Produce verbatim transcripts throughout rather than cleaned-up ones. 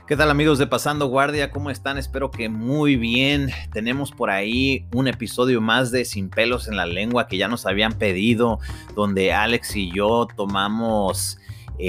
¿Qué tal, amigos de Pasando Guardia? ¿Cómo están? Espero que muy bien. Tenemos por ahí un episodio más de Sin Pelos en la Lengua que ya nos habían pedido, donde Alex y yo tomamos,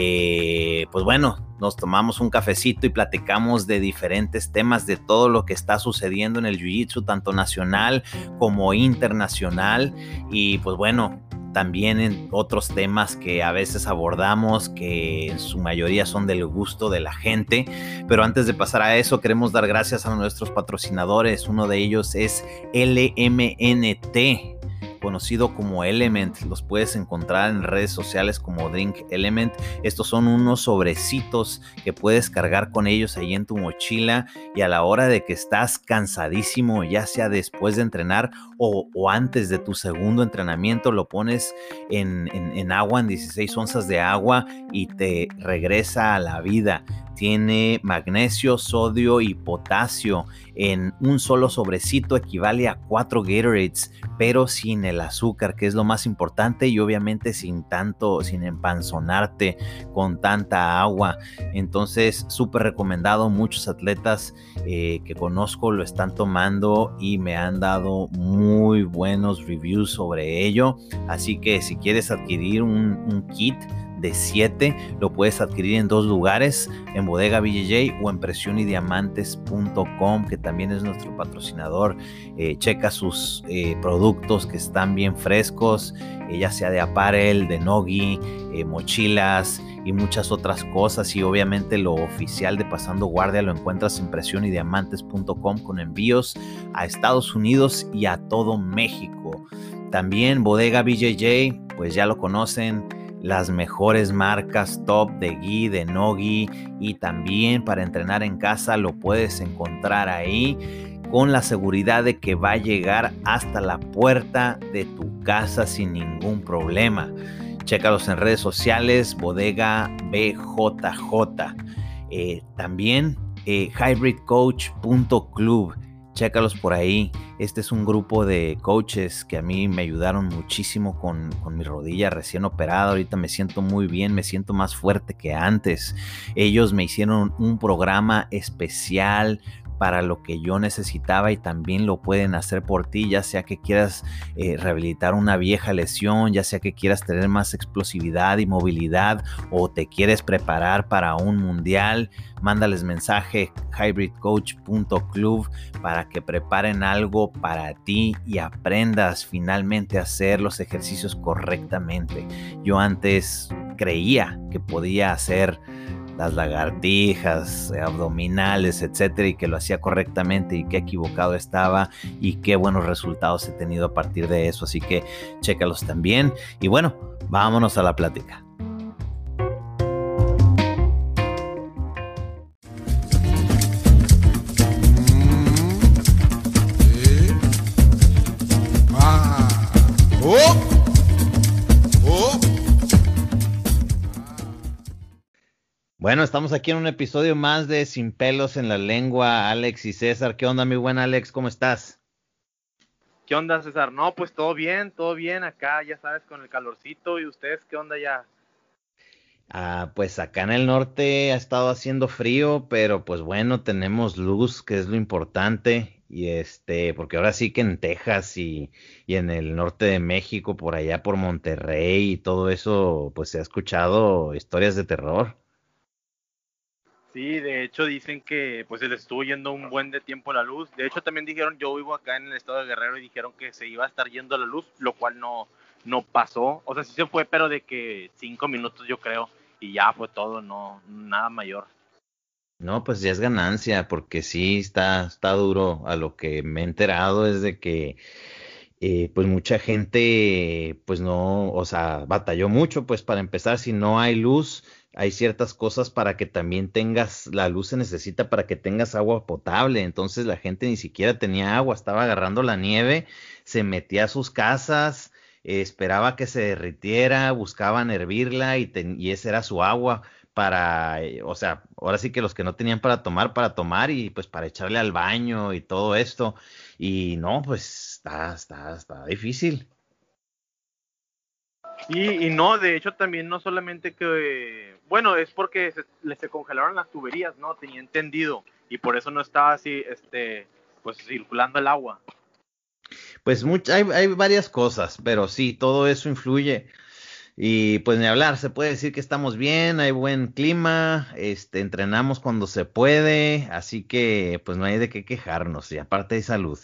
eh, pues bueno, nos tomamos un cafecito y platicamos de diferentes temas, de todo lo que está sucediendo en el Jiu-Jitsu, tanto nacional como internacional. Y pues bueno, también en otros temas que a veces abordamos, que en su mayoría son del gusto de la gente. Pero antes de pasar a eso, queremos dar gracias a nuestros patrocinadores. Uno de ellos es L M N T, conocido como Element. Los puedes encontrar en redes sociales como Drink Element. Estos son unos sobrecitos que puedes cargar con ellos ahí en tu mochila, y a la hora de que estás cansadísimo, ya sea después de entrenar o, o antes de tu segundo entrenamiento, lo pones en, en, en agua, en dieciséis onzas de agua, y te regresa a la vida. Tiene magnesio, sodio y potasio en un solo sobrecito, equivale a cuatro Gatorades, pero sin el azúcar, que es lo más importante, y obviamente sin tanto, sin empanzonarte con tanta agua. Entonces, súper recomendado. Muchos atletas eh, que conozco lo están tomando y me han dado muy buenos reviews sobre ello. Así que si quieres adquirir un, un kit de siete, lo puedes adquirir en dos lugares, en Bodega B J J o en presión y diamantes punto com, que también es nuestro patrocinador. Eh, checa sus eh, productos que están bien frescos, eh, ya sea de apparel, de nogi, eh, mochilas y muchas otras cosas. Y obviamente lo oficial de Pasando Guardia lo encuentras en presión y diamantes punto com, con envíos a Estados Unidos y a todo México. También Bodega B J J, pues ya lo conocen, las mejores marcas top de gi, de no gi, y también para entrenar en casa lo puedes encontrar ahí con la seguridad de que va a llegar hasta la puerta de tu casa sin ningún problema. Chécalos en redes sociales, Bodega B J J. Eh, también eh, hybrid coach punto club. Chécalos por ahí. Este es un grupo de coaches que a mí me ayudaron muchísimo con, con mi rodilla recién operada. Ahorita me siento muy bien, me siento más fuerte que antes. Ellos me hicieron un programa especial para lo que yo necesitaba, y también lo pueden hacer por ti, ya sea que quieras eh, rehabilitar una vieja lesión, ya sea que quieras tener más explosividad y movilidad, o te quieres preparar para un mundial. Mándales mensaje hybrid coach punto club para que preparen algo para ti y aprendas finalmente a hacer los ejercicios correctamente. Yo antes creía que podía hacer las lagartijas, abdominales, etcétera, y que lo hacía correctamente, y qué equivocado estaba, y qué buenos resultados he tenido a partir de eso. Así que chécalos también. Y bueno, vámonos a la plática. Bueno, estamos aquí en un episodio más de Sin Pelos en la Lengua. Alex y César, ¿qué onda, mi buen Alex? ¿Cómo estás? ¿Qué onda, César? No, pues todo bien, todo bien acá, ya sabes, con el calorcito. ¿Y ustedes qué onda ya? Ah, pues acá en el norte ha estado haciendo frío, pero pues bueno, tenemos luz, que es lo importante. Y este, porque ahora sí que en Texas y, y en el norte de México, por allá por Monterrey y todo eso, pues se ha escuchado historias de terror. Sí, de hecho dicen que pues se les estuvo yendo un buen de tiempo la luz. De hecho también dijeron, yo vivo acá en el estado de Guerrero, y dijeron que se iba a estar yendo la luz, lo cual no, no pasó. O sea, sí se fue, pero de que cinco minutos yo creo, y ya fue todo, no, nada mayor. No, pues ya es ganancia, porque sí está, está duro. A lo que me he enterado es de que eh, pues mucha gente, pues no, o sea, batalló mucho, pues para empezar, si no hay luz, hay ciertas cosas para que también tengas, la luz se necesita para que tengas agua potable. Entonces la gente ni siquiera tenía agua, estaba agarrando la nieve, se metía a sus casas, eh, esperaba que se derritiera, buscaban hervirla, y, ten- y esa era su agua para, eh, o sea, ahora sí que los que no tenían para tomar, para tomar, y pues para echarle al baño y todo esto. Y no, pues está, está, está difícil. Sí, y no, de hecho también no solamente que bueno, es porque se, le se congelaron las tuberías, ¿no? Tenía entendido. Y por eso no estaba así, este, pues circulando el agua. Pues much- hay, hay varias cosas, pero sí, todo eso influye. Y pues ni hablar, se puede decir que estamos bien, hay buen clima, este, entrenamos cuando se puede, así que pues no hay de qué quejarnos, y aparte hay salud.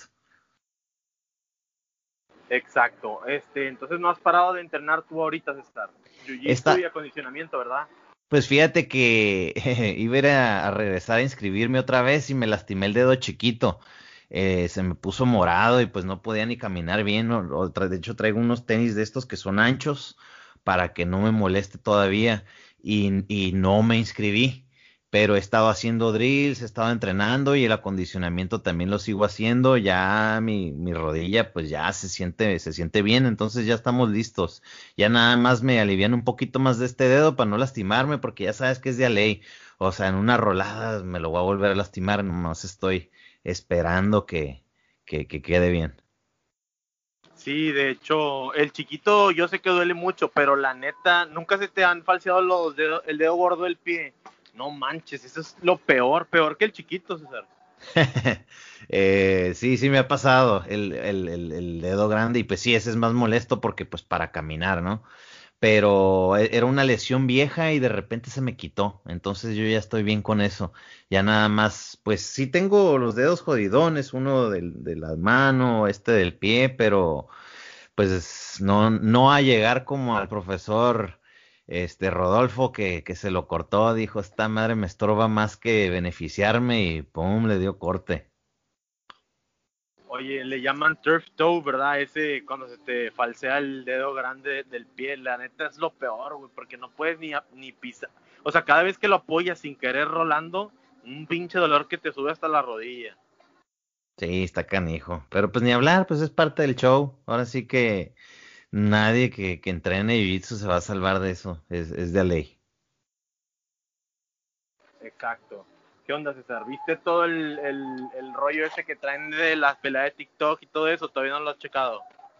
Exacto. Este, entonces no has parado de entrenar tú ahorita, César. Jiu-jitsu y Esta, acondicionamiento, ¿verdad? pues fíjate que iba a, ir a, a regresar a inscribirme otra vez y me lastimé el dedo chiquito. Eh, se me puso morado y pues no podía ni caminar bien. O- o tra- de hecho, traigo unos tenis de estos que son anchos para que no me moleste todavía. Y, y no me inscribí. Pero he estado haciendo drills, he estado entrenando y el acondicionamiento también lo sigo haciendo. Ya mi, mi rodilla pues ya se siente, se siente bien, entonces ya estamos listos. Ya nada más me alivian un poquito más de este dedo para no lastimarme, porque ya sabes que es de a ley. O sea, en una rolada me lo voy a volver a lastimar, nomás estoy esperando que, que, que quede bien. Sí, de hecho, el chiquito yo sé que duele mucho, pero la neta, nunca se te han falseado los dedos, el dedo gordo del pie. No manches, eso es lo peor, peor que el chiquito, César. Eh, sí, sí me ha pasado el, el, el, el dedo grande y pues sí, ese es más molesto porque pues para caminar, ¿no? Pero e- era una lesión vieja y de repente se me quitó, entonces yo ya estoy bien con eso. Ya nada más, pues sí tengo los dedos jodidones, uno del, de la mano, este del pie, pero pues no, no a llegar como al profesor este Rodolfo que, que se lo cortó, dijo, esta madre me estorba más que beneficiarme y pum, le dio corte. Oye, le llaman turf toe, ¿verdad? Ese cuando se te falsea el dedo grande del pie, la neta es lo peor, güey, porque no puedes ni, ni pisar. O sea, cada vez que lo apoyas sin querer rolando, un pinche dolor que te sube hasta la rodilla. Sí, está canijo. Pero pues ni hablar, pues es parte del show. Ahora sí que nadie que, que entrene Jiu-Jitsu se va a salvar de eso. Es, es de ley. Exacto. ¿Qué onda, César? ¿Viste todo el, el, el rollo ese que traen de las peleas de TikTok y todo eso? Todavía no lo has checado.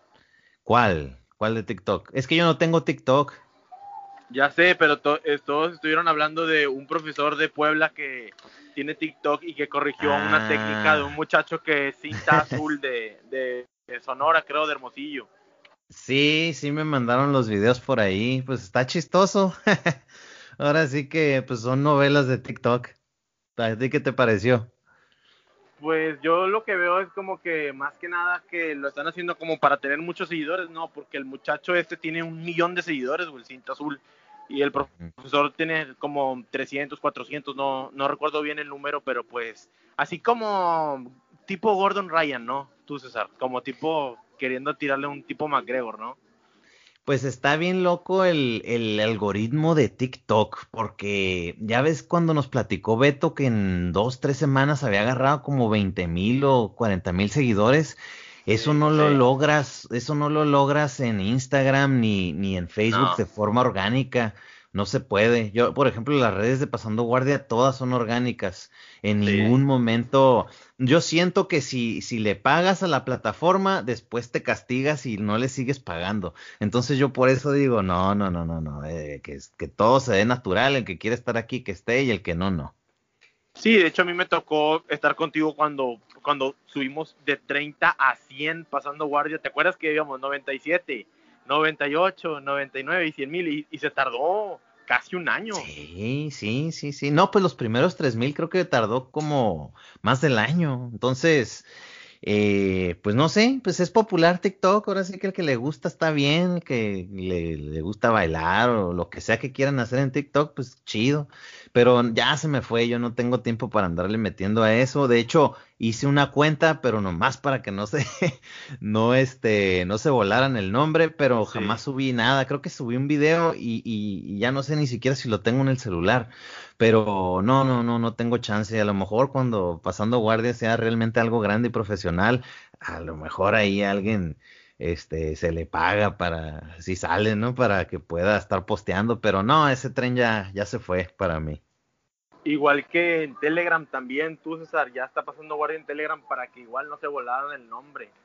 ¿Cuál? ¿Cuál de TikTok? Es que yo no tengo TikTok. Ya sé, pero to eh, todos estuvieron hablando de un profesor de Puebla que tiene TikTok y que corrigió una técnica de un Ah. muchacho que es cinta azul de, de, de Sonora, creo, de Hermosillo. Sí, sí me mandaron los videos por ahí. Pues está chistoso. Ahora sí que pues son novelas de TikTok. ¿A ti qué te pareció? Pues yo lo que veo es como que más que nada que lo están haciendo como para tener muchos seguidores, no, porque el muchacho este tiene un millón de seguidores, güey, el cinta azul, y el profesor tiene como trescientos, cuatrocientos, no, no recuerdo bien el número, pero pues así como tipo Gordon Ryan, ¿no? Tú, César, como tipo queriendo tirarle un tipo McGregor, ¿no? Pues está bien loco el, el algoritmo de TikTok, porque ya ves cuando nos platicó Beto que en dos, tres semanas había agarrado como veinte mil o cuarenta mil seguidores. Eso Sí, no lo sí. logras, eso no lo logras en Instagram ni, ni en Facebook No. de forma orgánica. No se puede. Yo, por ejemplo, las redes de Pasando Guardia, todas son orgánicas. En Sí. ningún momento yo siento que si, si le pagas a la plataforma, después te castigas y no le sigues pagando. Entonces yo por eso digo, no, no, no, no, no, eh, que, que todo se dé natural, el que quiere estar aquí, que esté, y el que no, no. Sí, de hecho a mí me tocó estar contigo cuando, cuando subimos de treinta a cien pasando guardia. ¿Te acuerdas que íbamos noventa y siete, noventa y ocho, noventa y nueve y cien mil? Y, y se tardó casi un año. Sí, sí, sí, sí. No, pues los primeros tres mil creo que tardó como más del año. Entonces, Eh, pues no sé, pues es popular TikTok, ahora sí que el que le gusta está bien, el que le, le gusta bailar o lo que sea que quieran hacer en TikTok, pues chido, pero ya se me fue, yo no tengo tiempo para andarle metiendo a eso, de hecho hice una cuenta, pero nomás para que no se, no este, no se volaran el nombre, pero jamás Sí. subí nada, creo que subí un video y, y y ya no sé ni siquiera si lo tengo en el celular. Pero no, no, no, no tengo chance. A lo mejor cuando pasando guardia sea realmente algo grande y profesional, a lo mejor ahí alguien, este, se le paga para, si sale, ¿no? Para que pueda estar posteando. Pero no, ese tren ya, ya se fue para mí. Igual que en Telegram también, tú, César, ya está pasando guardia en Telegram para que igual no se volaran el nombre.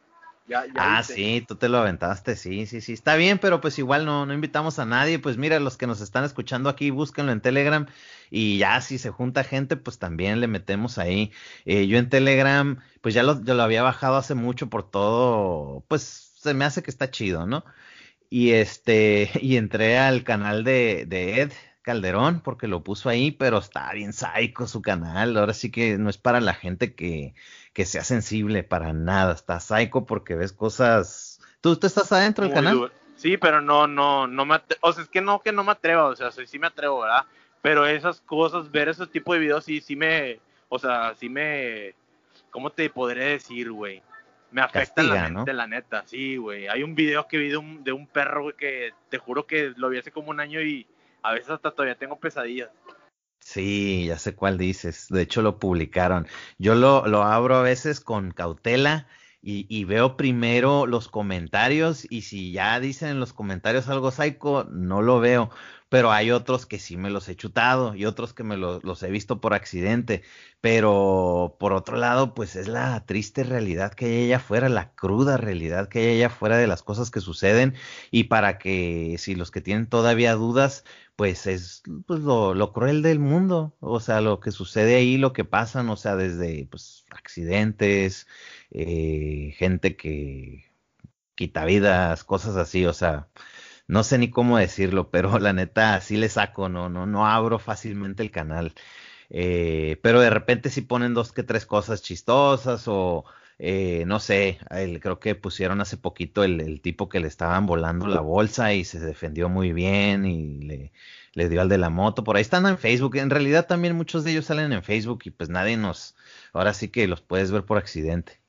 ¿Ya, ya Ah, viste? sí, tú te lo aventaste, sí, sí, sí, está bien, pero pues igual no, no invitamos a nadie, pues mira, los que nos están escuchando aquí, búsquenlo en Telegram y ya si se junta gente, pues también le metemos ahí. Eh, yo en Telegram, pues ya lo, yo lo había bajado hace mucho por todo, pues se me hace que está chido, ¿no? Y este, y entré al canal de, de Ed Calderón porque lo puso ahí, pero está bien psycho su canal. Ahora sí que no es para la gente que, que sea sensible, para nada. Está psycho porque ves cosas. ¿Tú, tú estás adentro del Muy canal? duro. Sí, pero no, no, no me atre- o sea, es que no que no me atrevo, o sea, sí, sí me atrevo, ¿verdad? Pero esas cosas, ver esos tipos de videos, sí, sí me, o sea, sí me, ¿cómo te podré decir, güey? Me afectan la Castiga, ¿no? mente, la neta, sí, güey. Hay un video que vi de un, de un perro, güey, que te juro que lo vi hace como un año y a veces hasta todavía tengo pesadillas. Sí, ya sé cuál dices. De hecho, lo publicaron. Yo lo, lo abro a veces con cautela y, y veo primero los comentarios y si ya dicen en los comentarios algo psycho, no lo veo. Pero hay otros que sí me los he chutado y otros que me lo- los he visto por accidente. Pero por otro lado, pues es la triste realidad que hay allá afuera, la cruda realidad que hay allá afuera de las cosas que suceden y para que si los que tienen todavía dudas pues es pues lo, lo cruel del mundo, o sea, lo que sucede ahí, lo que pasan, o sea, desde pues accidentes, eh, gente que quita vidas, cosas así, o sea, no sé ni cómo decirlo, pero la neta sí le saco, no, no, no abro fácilmente el canal. Eh, pero de repente sí ponen dos que tres cosas chistosas o eh, no sé, el- creo que pusieron hace poquito el, el tipo que le estaban volando la bolsa y se defendió muy bien y le, le dio al de la moto. Por ahí están en Facebook. En realidad también muchos de ellos salen en Facebook y pues nadie nos, ahora sí que los puedes ver por accidente.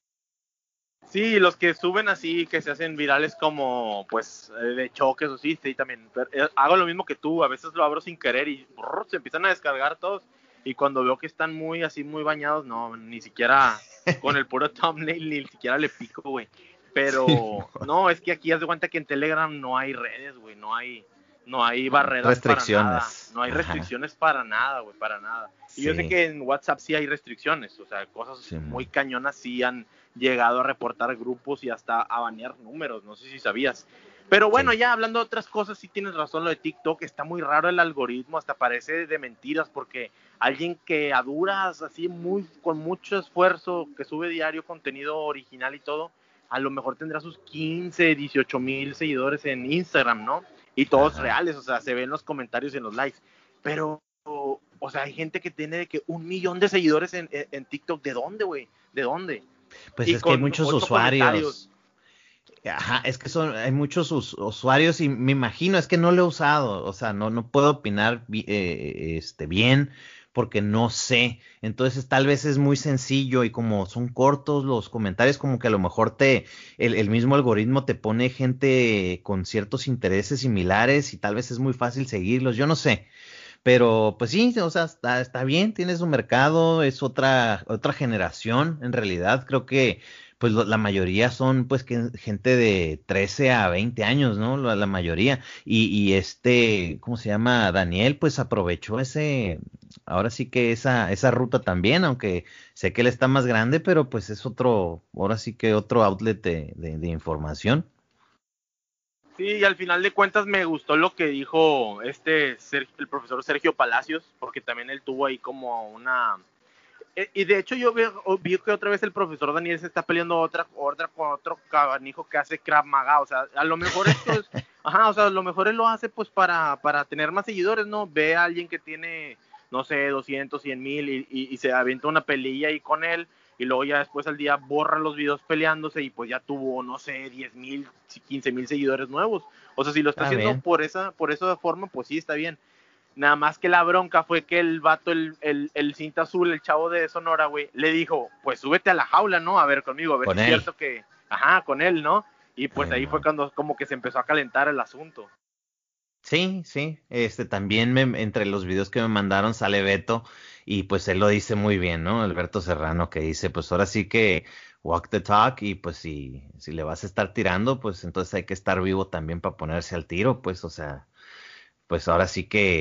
Sí, los que suben así, que se hacen virales como, pues, eh, de choques o sí, sí, también. Pero, eh, hago lo mismo que tú, a veces lo abro sin querer y brrr, se empiezan a descargar todos. Y cuando veo que están muy, así, muy bañados, no, ni siquiera con el puro thumbnail, ni siquiera le pico, güey. Sí, Pero, no, es que aquí haz de cuenta que en Telegram no hay redes, güey, no hay, no hay barreras para nada, restricciones. no hay Ajá. restricciones para nada, güey, para nada. Y yo sé Sí, que en WhatsApp sí hay restricciones, o sea, cosas muy Simón. cañonas sí han llegado a reportar grupos y hasta a banear números, no sé si sabías. Pero bueno, Sí. ya hablando de otras cosas, sí tienes razón, lo de TikTok está muy raro el algoritmo, hasta parece de mentiras, porque alguien que a duras, así muy, con mucho esfuerzo, que sube diario contenido original y todo, a lo mejor tendrá sus quince, dieciocho mil seguidores en Instagram, ¿no? Y todos Ajá. reales, o sea, se ven los comentarios y en los likes. Pero, o sea, hay gente que tiene de que un millón de seguidores en, en, en TikTok. ¿De dónde, güey? ¿De dónde? Pues Y es que hay con muchos ocho comentarios. usuarios. Ajá, es que son, hay muchos us- usuarios y me imagino, es que no lo he usado, o sea, no, no puedo opinar bi- eh, este, bien porque no sé. Entonces tal vez es muy sencillo y como son cortos los comentarios, como que a lo mejor te, el, el mismo algoritmo te pone gente con ciertos intereses similares y tal vez es muy fácil seguirlos, yo no sé. Pero pues sí, o sea, está, está bien, tienes un mercado, es otra, otra generación, en realidad creo que pues lo- la mayoría son pues que, gente de trece a veinte años, ¿no? La, la mayoría. Y, y este, ¿cómo se llama? Daniel, pues aprovechó ese, ahora sí que esa, esa ruta también, aunque sé que él está más grande, pero pues es otro, ahora sí que otro outlet de, de, de información. Sí, y al final de cuentas me gustó lo que dijo este Ser- el profesor Sergio Palacios, porque también él tuvo ahí como una... eh, Y de hecho yo vi, vi que otra vez el profesor Daniel se está peleando otra, otra con otro cabanijo que hace Krav Maga. O sea, a lo mejor esto es... Ajá, o sea, a lo mejor él lo hace pues para, para tener más seguidores, ¿no? Ve a alguien que tiene, no sé, doscientos, cien mil y, y, y se avienta una pelilla ahí con él y luego ya después al día borra los videos peleándose y pues ya tuvo, no sé, diez mil, quince mil seguidores nuevos. O sea, si lo está Está haciendo bien. por esa, por esa forma, pues sí, está bien. Nada más que la bronca fue que el vato, el, el, el cinta azul, el chavo de Sonora, güey, le dijo, pues súbete a la jaula, ¿no? A ver conmigo, a ver si Con es él. cierto que, ajá, con él, ¿no? Y pues Eh, ahí fue cuando como que se empezó a calentar el asunto. Sí, sí, este también me, entre los videos que me mandaron sale Beto y pues él lo dice muy bien, ¿no? Alberto Serrano que dice, pues ahora sí que walk the talk y pues si, si le vas a estar tirando, pues entonces hay que estar vivo también para ponerse al tiro, pues o sea, pues ahora sí que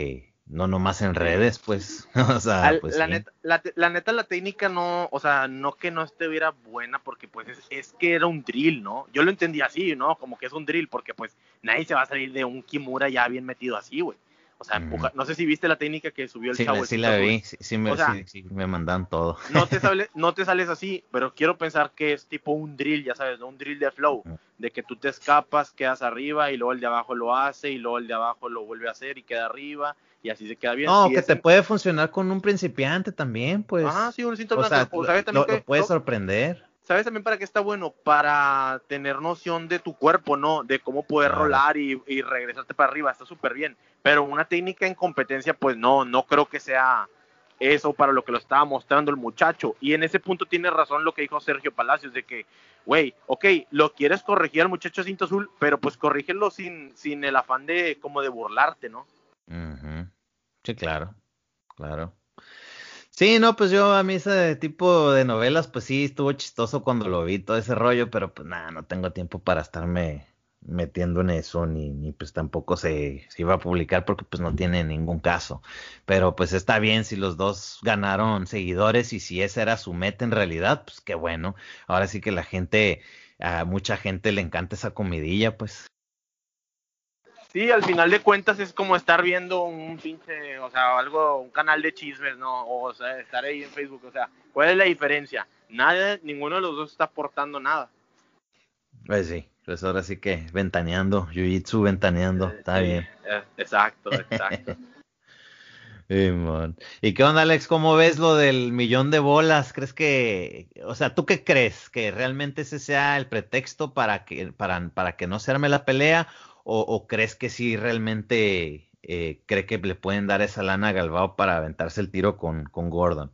no nomás en redes, pues, o sea, Al- pues la sí. neta, la, te- la neta, la técnica no, o sea, no que no estuviera buena, porque pues es, es que era un drill, ¿no? Yo lo entendí así, ¿no? Como que es un drill, porque pues nadie se va a salir de un Kimura ya bien metido así, güey. O sea, Ujú. empuja, no sé si viste la técnica que subió el Sí, la, chavo, el sí cinto la azul. vi, sí, sí O me, sea, sí, sí me mandan todo. no te, sale, no te sales así, pero quiero pensar que es tipo un drill, ya sabes, ¿no? Un drill de flow, Ujú. de que tú te escapas, quedas arriba y luego el de abajo lo hace y luego el de abajo lo vuelve a hacer y queda arriba y así se queda bien. No, Y que te ese, puede funcionar con un principiante también, ajá, pues. sí, un cinto O blanco. sea, O lo, sabes también lo, lo que, puede sorprender. ¿sabes también para qué está bueno? Para tener noción de tu cuerpo, ¿no? De cómo poder Claro. rolar y, y regresarte para arriba, está súper bien. Pero una técnica en competencia, pues no, no creo que sea eso para lo que lo estaba mostrando el muchacho. Y en ese punto tiene razón lo que dijo Sergio Palacios, de que, güey, ok, lo quieres corregir al muchacho cinto azul, pero pues corrígelo sin, sin el afán de como de burlarte, ¿no? Ujú. Sí, claro, claro. Sí, no, pues yo a mí ese tipo de novelas, pues sí, estuvo chistoso cuando lo vi, todo ese rollo, pero pues nada, no tengo tiempo para estarme metiendo en eso, ni, ni pues tampoco se, se iba a publicar porque pues no tiene ningún caso. Pero pues está bien si los dos ganaron seguidores y si esa era su meta en realidad, pues qué bueno. Ahora sí que la gente, a mucha gente le encanta esa comidilla, pues. Sí, al final de cuentas es como estar viendo un pinche, o sea, algo, un canal de chismes, ¿no? O, sea, estar ahí en Facebook, o sea, ¿cuál es la diferencia? Nada, ninguno de los dos está aportando nada. Pues sí, pues ahora sí que ventaneando, Jiu-Jitsu ventaneando, Eh, está sí, bien. eh, exacto, exacto. Simón. ¿Y qué onda, Alex? ¿Cómo ves lo del millón de bolas? ¿Crees que, o sea, tú qué crees? ¿Que realmente ese sea el pretexto para que, para, para que no se arme la pelea? ¿O, o crees que sí realmente eh, cree que le pueden dar esa lana a Galbao para aventarse el tiro con, con Gordon?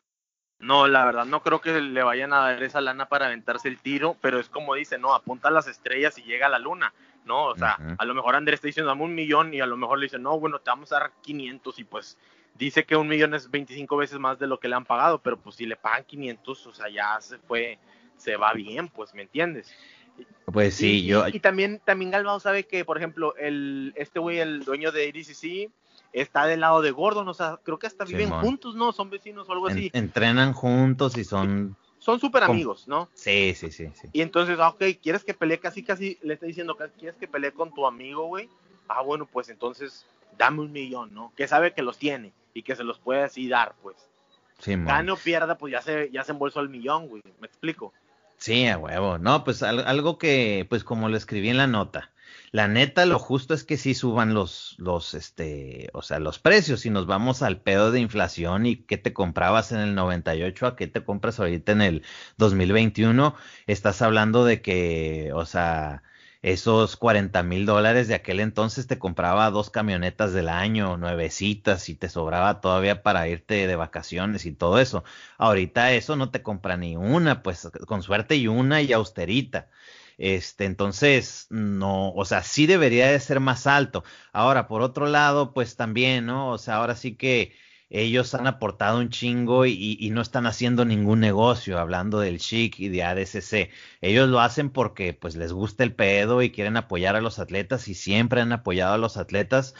No, la verdad, no creo que le vayan a dar esa lana para aventarse el tiro, pero es como dice, no, apunta a las estrellas y llega a la luna, ¿no? O sea, Ujú. a lo mejor Andrés está diciendo, dame un millón y a lo mejor le dicen, no, bueno, te vamos a dar quinientos y pues dice que un millón es veinticinco veces más de lo que le han pagado, pero pues si le pagan quinientos, o sea, ya se fue, se va bien, pues, ¿me entiendes? Pues Y, sí, yo, y, y también, también Galbao sabe que, por ejemplo, el, este güey, el dueño de A D C C, está del lado de Gordon, o sea, creo que hasta viven Simón, juntos, ¿no? Son vecinos o algo en- así. entrenan juntos y son... Son súper com- amigos, ¿no? Sí, sí, sí, sí. Y entonces, ah, ok, ¿quieres que pelee? Casi, casi le está diciendo, ¿quieres que pelee con tu amigo, güey? Ah, bueno, pues entonces dame un millón, ¿no? Que sabe que los tiene y que se los puede así dar, pues. Simón. Gane o pierda, pues ya se, ya se embolsó el millón, güey. ¿Me explico? Sí, a huevo. No, pues al- algo que, pues como lo escribí en la nota, la neta, lo justo es que sí suban los, los, este, o sea, los precios. Si nos vamos al pedo de inflación y qué te comprabas en el noventa y ocho a qué te compras ahorita en el dos mil veintiuno, estás hablando de que, o sea, esos cuarenta mil dólares de aquel entonces te compraba dos camionetas del año, nuevecitas, y te sobraba todavía para irte de vacaciones y todo eso. Ahorita eso no te compra ni una, pues con suerte y una y austerita. Este, entonces, no, o sea, sí debería de ser más alto. Ahora, por otro lado, pues también, ¿no? O sea, ahora sí que ellos han aportado un chingo y, y no están haciendo ningún negocio, hablando del Chic y de A D C C. Ellos lo hacen porque pues les gusta el pedo y quieren apoyar a los atletas y siempre han apoyado a los atletas,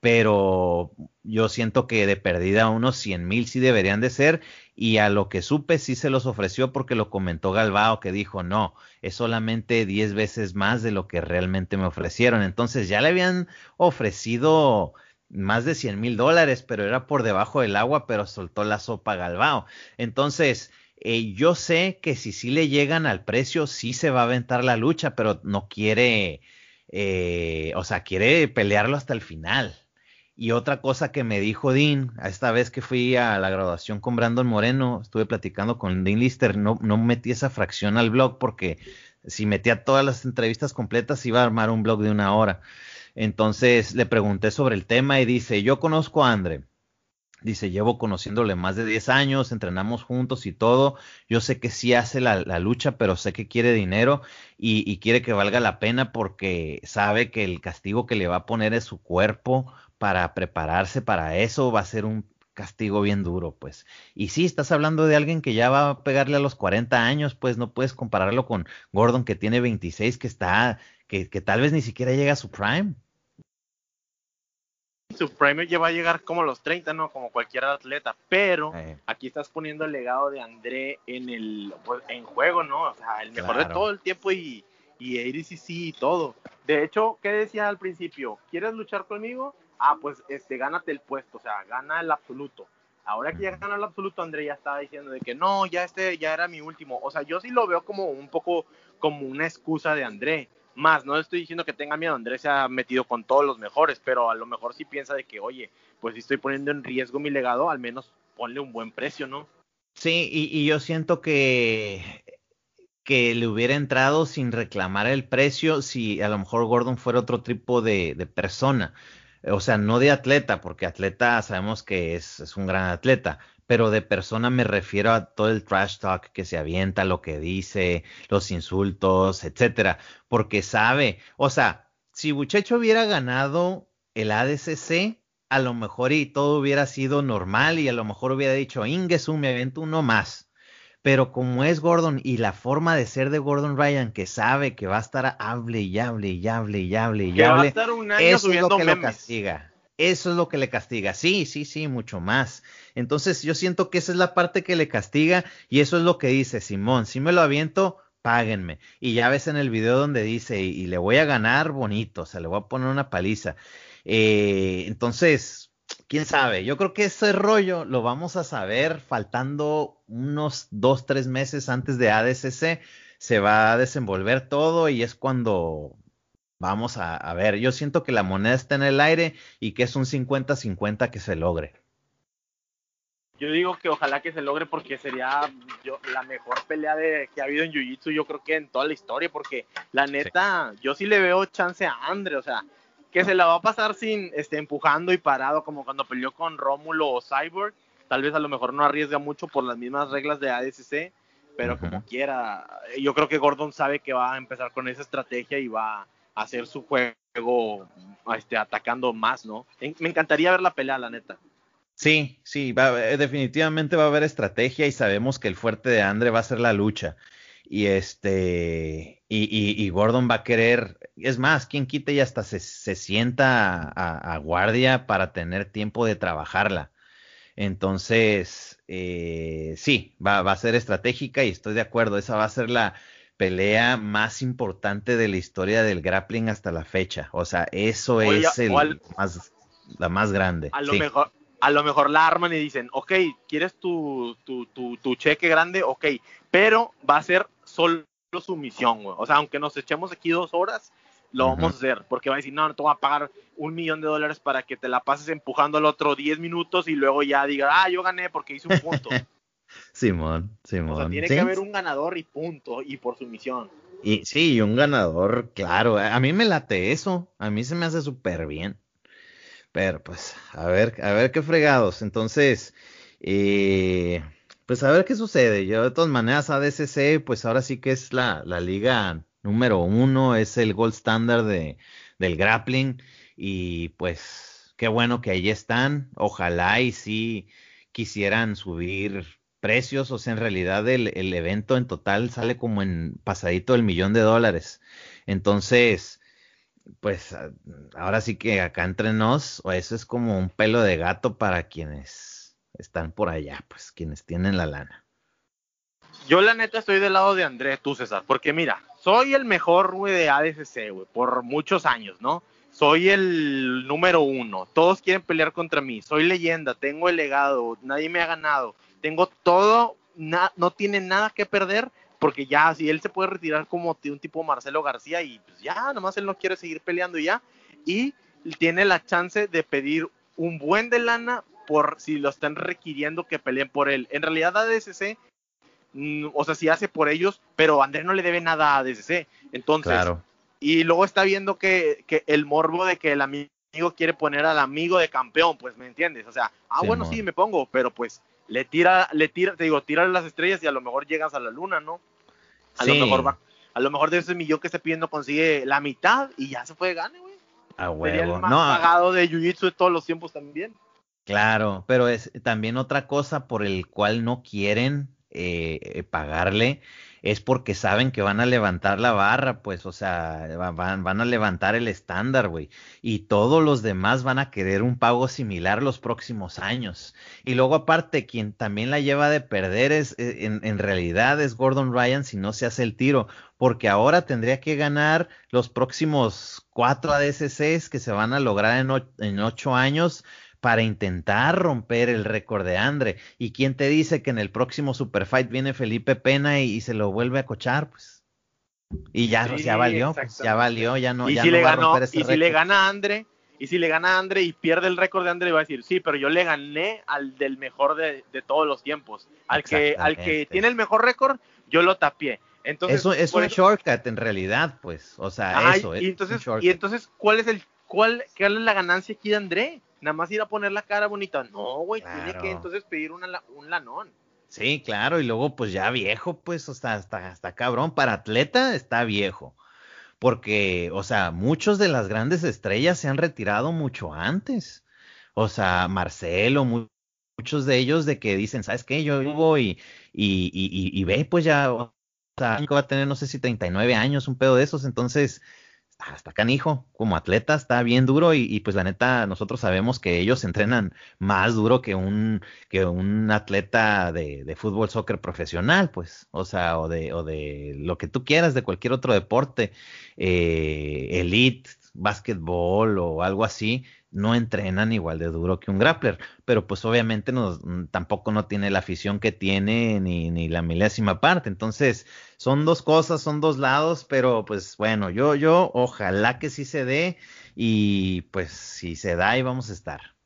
pero yo siento que de perdida unos cien mil sí deberían de ser y a lo que supe sí se los ofreció porque lo comentó Galbao que dijo no, es solamente diez veces más de lo que realmente me ofrecieron. Entonces ya le habían ofrecido más de cien mil dólares, pero era por debajo del agua, pero soltó la sopa Galbao. Entonces, eh, yo sé que si sí le llegan al precio, sí se va a aventar la lucha, pero no quiere, eh, o sea, quiere pelearlo hasta el final. Y otra cosa que me dijo Dean, esta vez que fui a la graduación con Brandon Moreno, estuve platicando con Dean Lister, no, no metí esa fracción al blog porque si metía todas las entrevistas completas iba a armar un blog de una hora. Entonces le pregunté sobre el tema y dice, yo conozco a Andre. Dice, llevo conociéndole más de diez años, entrenamos juntos y todo. Yo sé que sí hace la, la lucha, pero sé que quiere dinero y, y quiere que valga la pena porque sabe que el castigo que le va a poner en su cuerpo para prepararse para eso va a ser un castigo bien duro, pues. Y sí, estás hablando de alguien que ya va a pegarle a los cuarenta años, pues no puedes compararlo con Gordon que tiene veintiséis, que está, que, que tal vez ni siquiera llega a su prime. su premio ya va a llegar como a los treinta, ¿no? Como cualquier atleta, pero Eh, aquí estás poniendo el legado de André en el pues, en juego, ¿no? O sea, el mejor de claro. todo el tiempo y, y A D C C y todo. De hecho, ¿qué decía al principio? ¿Quieres luchar conmigo? Ah, pues este, gánate el puesto, o sea, gana el absoluto. Ahora que ya Ujú. ganó el absoluto, André ya estaba diciendo de que no, ya este ya era mi último. O sea, yo sí lo veo como un poco como una excusa de André. Más, no estoy diciendo que tenga miedo, Andrés se ha metido con todos los mejores, pero a lo mejor sí piensa de que, oye, pues si estoy poniendo en riesgo mi legado, al menos ponle un buen precio, ¿no? Sí, y, y yo siento que, que le hubiera entrado sin reclamar el precio si a lo mejor Gordon fuera otro tipo de, de persona. O sea, no de atleta, porque atleta sabemos que es, es un gran atleta, pero de persona me refiero a todo el trash talk que se avienta, lo que dice, los insultos, etcétera, porque sabe, o sea, si Buchecho hubiera ganado el A D C C, a lo mejor y todo hubiera sido normal y a lo mejor hubiera dicho, Ingesu, me avento uno más. Pero como es Gordon y la forma de ser de Gordon Ryan, que sabe que va a estar hable y hable y hable y hable y Que va a hable, estar un año eso es lo subiendo que lo memes. castiga. Eso es lo que le castiga. Sí, sí, sí, mucho más. Entonces yo siento que esa es la parte que le castiga y eso es lo que dice Simón. Si me lo aviento, páguenme. Y ya ves en el video donde dice, y, y le voy a ganar bonito, o sea, le voy a poner una paliza. Eh, entonces, quién sabe, yo creo que ese rollo lo vamos a saber faltando unos dos, tres meses antes de A D C C, se va a desenvolver todo y es cuando vamos a, a ver, yo siento que la moneda está en el aire y que es un cincuenta cincuenta que se logre. Yo digo que ojalá que se logre porque sería yo, la mejor pelea de, que ha habido en Jiu-Jitsu, yo creo que en toda la historia, porque la Sí. neta, yo sí le veo chance a Andre, o sea, que se la va a pasar sin este, empujando y parado, como cuando peleó con Rómulo o Cyborg. Tal vez a lo mejor no arriesga mucho por las mismas reglas de A D C C, pero como Ujú. quiera, yo creo que Gordon sabe que va a empezar con esa estrategia y va a hacer su juego este, atacando más, ¿no? Me encantaría ver la pelea, la neta. Sí, sí, va- eh, definitivamente va a haber estrategia y sabemos que el fuerte de Andre va a ser la lucha. Y este, y, y, y Gordon va a querer, es más, quien quite y hasta se, se sienta a, a guardia para tener tiempo de trabajarla. Entonces, eh, sí, va, va a ser estratégica y estoy de acuerdo, esa va a ser la pelea más importante de la historia del grappling hasta la fecha. O sea, eso O, es o al, el más, la más grande, a lo sí. mejor a lo mejor la arman y dicen, ok, ¿quieres tu, tu, tu, tu cheque grande? Ok, pero va a ser solo sumisión, güey. O sea, aunque nos echemos aquí dos horas, lo Ujú. vamos a hacer, porque va a decir, no, no te voy a pagar un millón de dólares para que te la pases empujando al otro diez minutos y luego ya diga, ah, yo gané porque hice un punto. Simón, O sea, Simón, tiene que sí. haber un ganador y punto, y por sumisión. Y sí, un ganador, claro. A mí me late eso. A mí se me hace súper bien. Pero pues, a ver, a ver qué fregados. Entonces, eh, pues a ver qué sucede. Yo de todas maneras, A D C C, pues ahora sí que es la, la liga número uno, es el gold standard de, del grappling. Y pues, qué bueno que ahí están. Ojalá y sí quisieran subir precios. O sea, en realidad el, el evento en total sale como en pasadito el millón de dólares. Entonces pues a- ahora sí que acá entre nos, o eso es como un pelo de gato para quienes están por allá, pues quienes tienen la lana. Yo la neta estoy del lado de Andrés, tú César, porque mira, soy el mejor, güey, de A D C C, güey, por muchos años, ¿no? Soy el número uno, todos quieren pelear contra mí, soy leyenda, tengo el legado, nadie me ha ganado, tengo todo, na no tiene nada que perder, porque ya, si él se puede retirar como un tipo Marcelo García y pues ya, nomás él no quiere seguir peleando y ya, y tiene la chance de pedir un buen de lana por si lo están requiriendo que peleen por él. En realidad A D C C o sea, sí hace por ellos, pero Andrés no le debe nada a D C C. Entonces, Claro, y luego está viendo que, que el morbo de que el amigo quiere poner al amigo de campeón, pues, ¿me entiendes? O sea, ah, bueno, sí, Simón. me pongo, pero pues le tira, le tira, te digo, tira las estrellas y a lo mejor llegas a la luna, ¿no? A lo mejor Sí, va, a lo mejor de ese millón que esté pidiendo consigue la mitad y ya se fue de gane, güey. a Sería el huevo. más No, pagado de Jiu-Jitsu de todos los tiempos también. claro, pero es también otra cosa por el cual no quieren eh, eh, pagarle, es porque saben que van a levantar la barra, pues, o sea, va- van, van a levantar el estándar, güey. Y todos los demás van a querer un pago similar los próximos años. Y luego aparte, quien también la lleva de perder es, eh, en, en realidad es Gordon Ryan si no se hace el tiro, porque ahora tendría que ganar los próximos cuatro A D C Cs que se van a lograr en, o- en ocho años para intentar romper el récord de Andre. ¿Y quién te dice que en el próximo Superfight viene Felipe Pena y, y se lo vuelve a cochar? Pues, y ya, pues, ya Sí, valió, pues ya exactamente. valió, ya no, Y ya si no le va a ganó, romper ese y si le récord. gana a Andre, y si le gana a Andre y pierde el récord de Andre, va a decir, sí, pero yo le gané al del mejor de, de todos los tiempos. Al que, al que Exactamente. tiene el mejor récord, yo lo tapié. Entonces, Eso es por un eso, shortcut en realidad, pues. O sea, ajá, eso es y un entonces, y shortcut. entonces, ¿cuál es el, cuál, cuál es la ganancia aquí de André? Nada más ir a poner la cara bonita. No, güey, tiene que Claro. entonces pedir una, un lanón. Sí, claro, y luego pues ya viejo, pues, o sea, hasta, hasta cabrón, para atleta está viejo, porque, o sea, muchos de las grandes estrellas se han retirado mucho antes, o sea, Marcelo, mu- muchos de ellos de que dicen, ¿sabes qué? Yo voy y, y, y, y ve, pues ya, o sea, va a tener, no sé si treinta y nueve años, un pedo de esos, entonces hasta canijo, como atleta está bien duro y, y, pues la neta nosotros sabemos que ellos entrenan más duro que un que un atleta de, de fútbol, soccer profesional, pues, o sea, o de, o de lo que tú quieras, de cualquier otro deporte, eh, elite, básquetbol o algo así, no entrenan igual de duro que un grappler, pero pues obviamente nos, tampoco no tiene la afición que tiene ni, ni la milésima parte, entonces son dos cosas, son dos lados, pero pues bueno, yo, yo, ojalá que sí se dé y pues si se da ahí vamos a estar.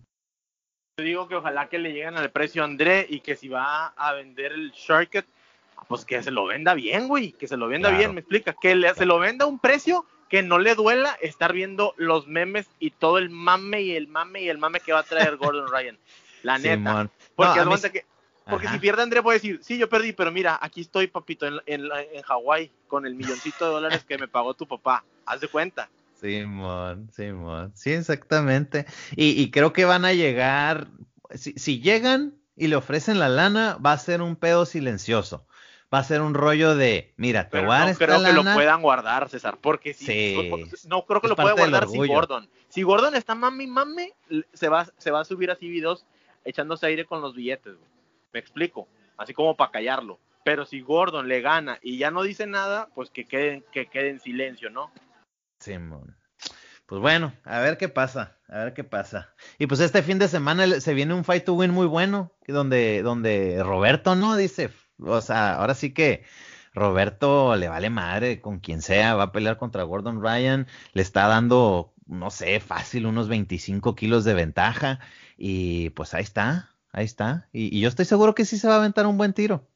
Yo digo que ojalá que le lleguen al precio a André y que si va a vender el Sharket, pues que se lo venda bien, güey, que se lo venda bien, Claro, me explica, que le, se claro. lo venda a un precio que no le duela estar viendo los memes y todo el mame y el mame y el mame que va a traer Gordon Ryan, la neta, Simón. No, porque a haz mí, cuenta que, porque si ajá. pierde André puede decir, sí, yo perdí, pero mira, aquí estoy, papito, en, en, en Hawái con el milloncito de dólares que me pagó tu papá, haz de cuenta. Simón, Simón, sí, exactamente. Y, y creo que van a llegar, si, si llegan y le ofrecen la lana, va a ser un pedo silencioso. Va a ser un rollo de, mira, te Pero voy a dar no esta creo que lo lana, puedan guardar, César, porque si sí, no creo que es lo pueda parte del guardar si orgullo. Gordon. Si Gordon está mami mame, se va, se va a subir así videos echándose aire con los billetes, güey. Me explico, así como para callarlo. Pero si Gordon le gana y ya no dice nada, pues que quede, que quede en silencio, ¿no? Simón. Pues bueno, a ver qué pasa, a ver qué pasa. Y pues este fin de semana el- se viene un fight to win muy bueno, que donde, donde Roberto, ¿no? Dice, o sea, ahora sí que Roberto le vale madre con quien sea, va a pelear contra Gordon Ryan, le está dando, no sé, fácil unos veinticinco kilos de ventaja y pues ahí está, ahí está. Y, y yo estoy seguro que sí se va a aventar un buen tiro.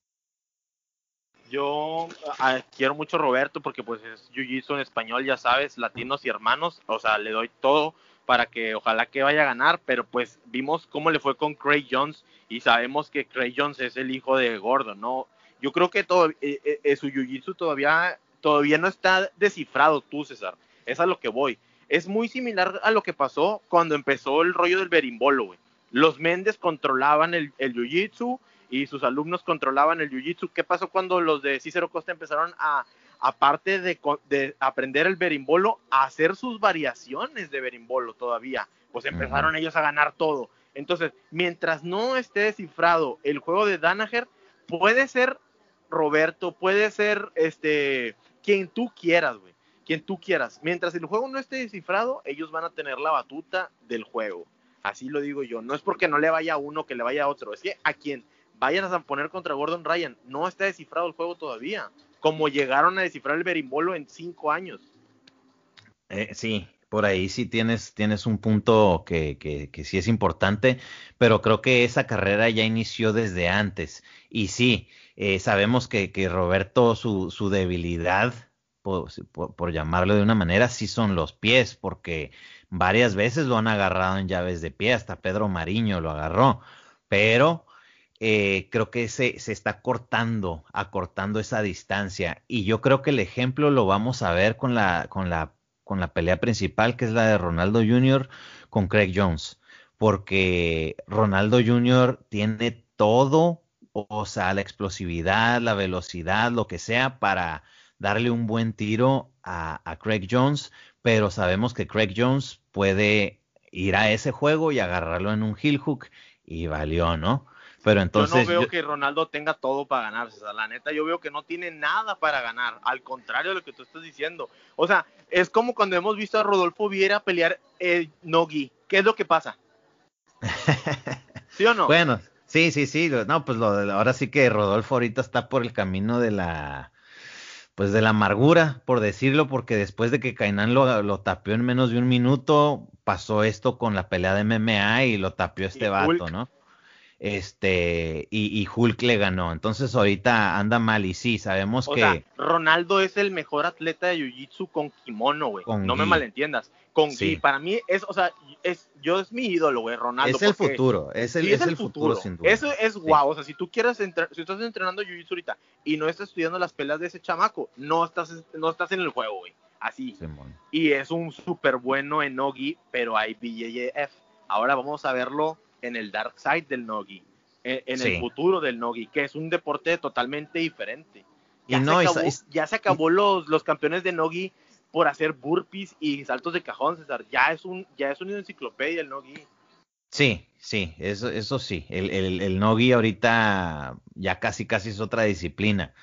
Yo a, quiero mucho a Roberto porque pues es jiu-jitsu en español, ya sabes, latinos y hermanos, o sea, le doy todo para que ojalá que vaya a ganar, pero pues vimos cómo le fue con Craig Jones y sabemos que Craig Jones es el hijo de Gordon, ¿no? Yo creo que todo, eh, eh, su jiu-jitsu todavía, todavía no está descifrado tú, César, es a lo que voy. Es muy similar a lo que pasó cuando empezó el rollo del berimbolo, güey. Los Méndez controlaban el, el jiu-jitsu, y sus alumnos controlaban el jiu-jitsu. ¿Qué pasó cuando los de Cícero Costa empezaron a, aparte de, de aprender el berimbolo, a hacer sus variaciones de berimbolo todavía? Pues Ujú. empezaron ellos a ganar todo. Entonces, mientras no esté descifrado el juego de Danaher, puede ser Roberto, puede ser este quien tú quieras, güey. Quien tú quieras. Mientras el juego no esté descifrado, ellos van a tener la batuta del juego. Así lo digo yo. No es porque no le vaya a uno que le vaya a otro. Es que a quien vayan a poner contra Gordon Ryan. No está descifrado el juego todavía. Como llegaron a descifrar el berimbolo en cinco años. Eh, sí, por ahí sí tienes, tienes un punto que, que, que sí es importante, pero creo que esa carrera ya inició desde antes. Y sí, eh, sabemos que, que Roberto, su, su debilidad, por, por, por llamarlo de una manera, sí son los pies, porque varias veces lo han agarrado en llaves de pie, hasta Pedro Mariño lo agarró, pero eh, creo que se, se está cortando, acortando esa distancia. Y yo creo que el ejemplo lo vamos a ver con la, con la con la pelea principal, que es la de Ronaldo junior con Craig Jones, porque Ronaldo junior tiene todo, o sea, la explosividad, la velocidad, lo que sea, para darle un buen tiro a, a Craig Jones, pero sabemos que Craig Jones puede ir a ese juego y agarrarlo en un heel hook y valió, ¿no? Pero Yo no entonces veo yo, que Ronaldo tenga todo para ganar, o sea, la neta yo veo que no tiene nada para ganar, al contrario de lo que tú estás diciendo. O sea, es como cuando hemos visto a Rodolfo Vieira pelear el Nogi. ¿Qué es lo que pasa? ¿Sí o no? bueno, sí, sí, sí, lo- no, pues lo, de- ahora sí que Rodolfo ahorita está por el camino de la, pues de la amargura, por decirlo, porque después de que Kainan lo, lo tapeó en menos de un minuto, pasó esto con la pelea de M M A y lo tapeó Y este vato, Hulk, ¿no? Este, y, y Hulk le ganó. Entonces ahorita anda mal y sí, sabemos o sea, que Ronaldo es el mejor atleta de Jiu-Jitsu con kimono, güey. con No me Gui, malentiendas. Con Gi, sí, para mí es, o sea, es, yo es mi ídolo, güey, Ronaldo, es el porque futuro, es el, sí es es el el futuro futuro. sin duda. Eso es Sí, guau. O sea, si tú quieres, entrar, si estás entrenando Jiu-Jitsu ahorita y no estás estudiando las peleas de ese chamaco, no estás, no estás en el juego, güey. Así. Simón. Y es un súper bueno en Nogi, pero hay B J F. Ahora vamos a verlo en el dark side del Nogi, en, en el Sí. futuro del Nogi, que es un deporte totalmente diferente. Y Ya se no, y, sa- acabó, y- ya se y- acabó los, los campeones de Nogi por hacer burpees y saltos de cajón, César. Ya es un, ya es una enciclopedia el Nogi. sí, sí, eso, eso sí. El, el, el no-gi ahorita ya casi casi es otra disciplina.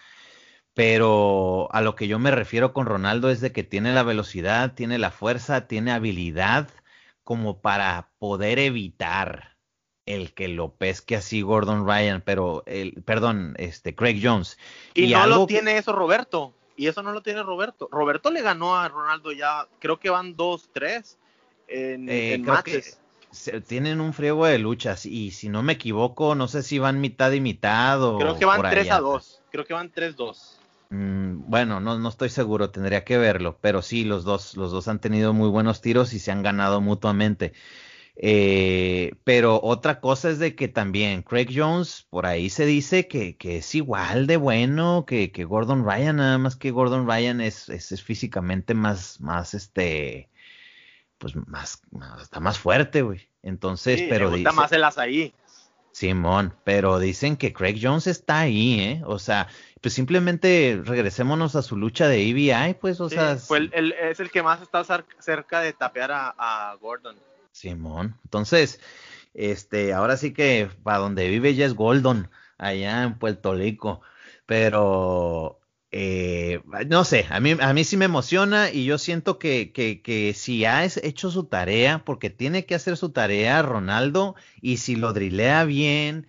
Pero a lo que yo me refiero con Ronaldo es de que tiene la velocidad, tiene la fuerza, tiene habilidad como para poder evitar el que lo pesque así Gordon Ryan, pero el, perdón, este Craig Jones. Y Y no lo algo que tiene eso Roberto. Y eso no lo tiene Roberto. Roberto le ganó a Ronaldo ya, creo que van dos tres en, eh, en creo que matches. se- tienen un friego de luchas y si no me equivoco, no sé si van mitad y mitad Creo que o van por tres a allá. dos. Creo que van tres dos. Mm, bueno, no, no estoy seguro, tendría que verlo, pero sí, los dos, los dos han tenido muy buenos tiros y se han ganado mutuamente. Eh, pero otra cosa es de que también Craig Jones, por ahí se dice que, que es igual de bueno que, que Gordon Ryan, nada más que Gordon Ryan es, es, es físicamente más, más este, pues más, más- está más fuerte, güey. Entonces, Sí, le pero gusta más dice, el azaí. Simón, pero dicen que Craig Jones está ahí, ¿eh? O sea, pues simplemente regresémonos a su lucha de E B I, pues, o sea, Sí, fue s- el, el- es el que más está cerca de tapear a, a Gordon. Simón. Entonces, este, ahora sí que para donde vive ya es Goldon, allá en Puerto Rico, pero eh, no sé, a mí, a mí sí me emociona y yo siento que, que, que si ha es- hecho su tarea, porque tiene que hacer su tarea Ronaldo, y si lo drilea bien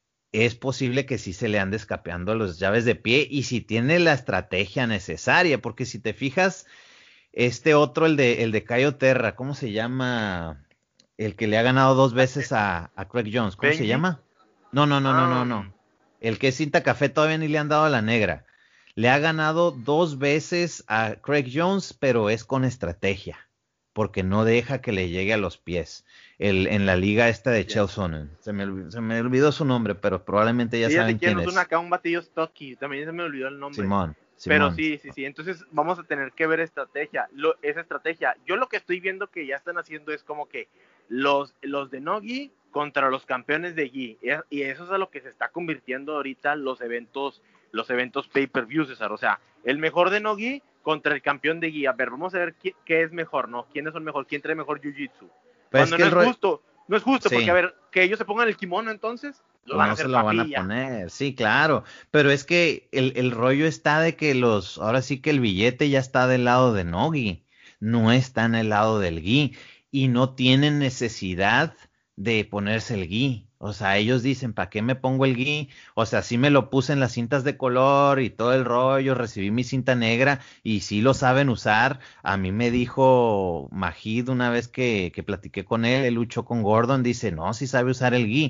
es posible que sí se le ande escapeando los llaves de pie y si tiene la estrategia necesaria, porque si te fijas, este otro, el de, el de Cayo Terra, ¿cómo se llama? El que le ha ganado dos veces a, a Craig Jones, ¿cómo se Benji, llama? No, no, no, no, no, um, no. El que es cinta café todavía ni le han dado a la negra. Le ha ganado dos veces a Craig Jones, pero es con estrategia, porque no deja que le llegue a los pies. El, en la liga esta de ya. Chelsonen. Se me, olvidó, se me olvidó su nombre, pero probablemente ya Sí, ya sé saben quién quién es un es. acá, un batillo stocky. También se me olvidó el nombre. Simón, Pero Simón. sí, sí, sí. Entonces vamos a tener que ver estrategia. Lo, esa estrategia. Yo lo que estoy viendo que ya están haciendo es como que los, los de Nogi contra los campeones de Gi. Y eso es a lo que se está convirtiendo ahorita los eventos, los eventos pay-per-view, César. O sea, el mejor de Nogi contra el campeón de Gi. A ver, vamos a ver qué, qué es mejor, ¿no? ¿Quiénes son mejor? ¿Quién trae mejor Jiu-Jitsu? Pues es Cuando que no el es rol, justo. No es justo, porque a sí. ver, que ellos se pongan el kimono entonces, lo van a No se hacer lo van a papilla. poner, sí, claro, pero es que el, el rollo está de que los, ahora sí que el billete ya está del lado de Nogi, no está en el lado del Gi, y no tienen necesidad de ponerse el Gi, o sea, ellos dicen, ¿para qué me pongo el Gi? O sea, sí me lo puse en las cintas de color y todo el rollo, recibí mi cinta negra, y sí lo saben usar, a mí me dijo Majid una vez que, que platiqué con él, él luchó con Gordon, dice, no, sí sabe usar el Gi,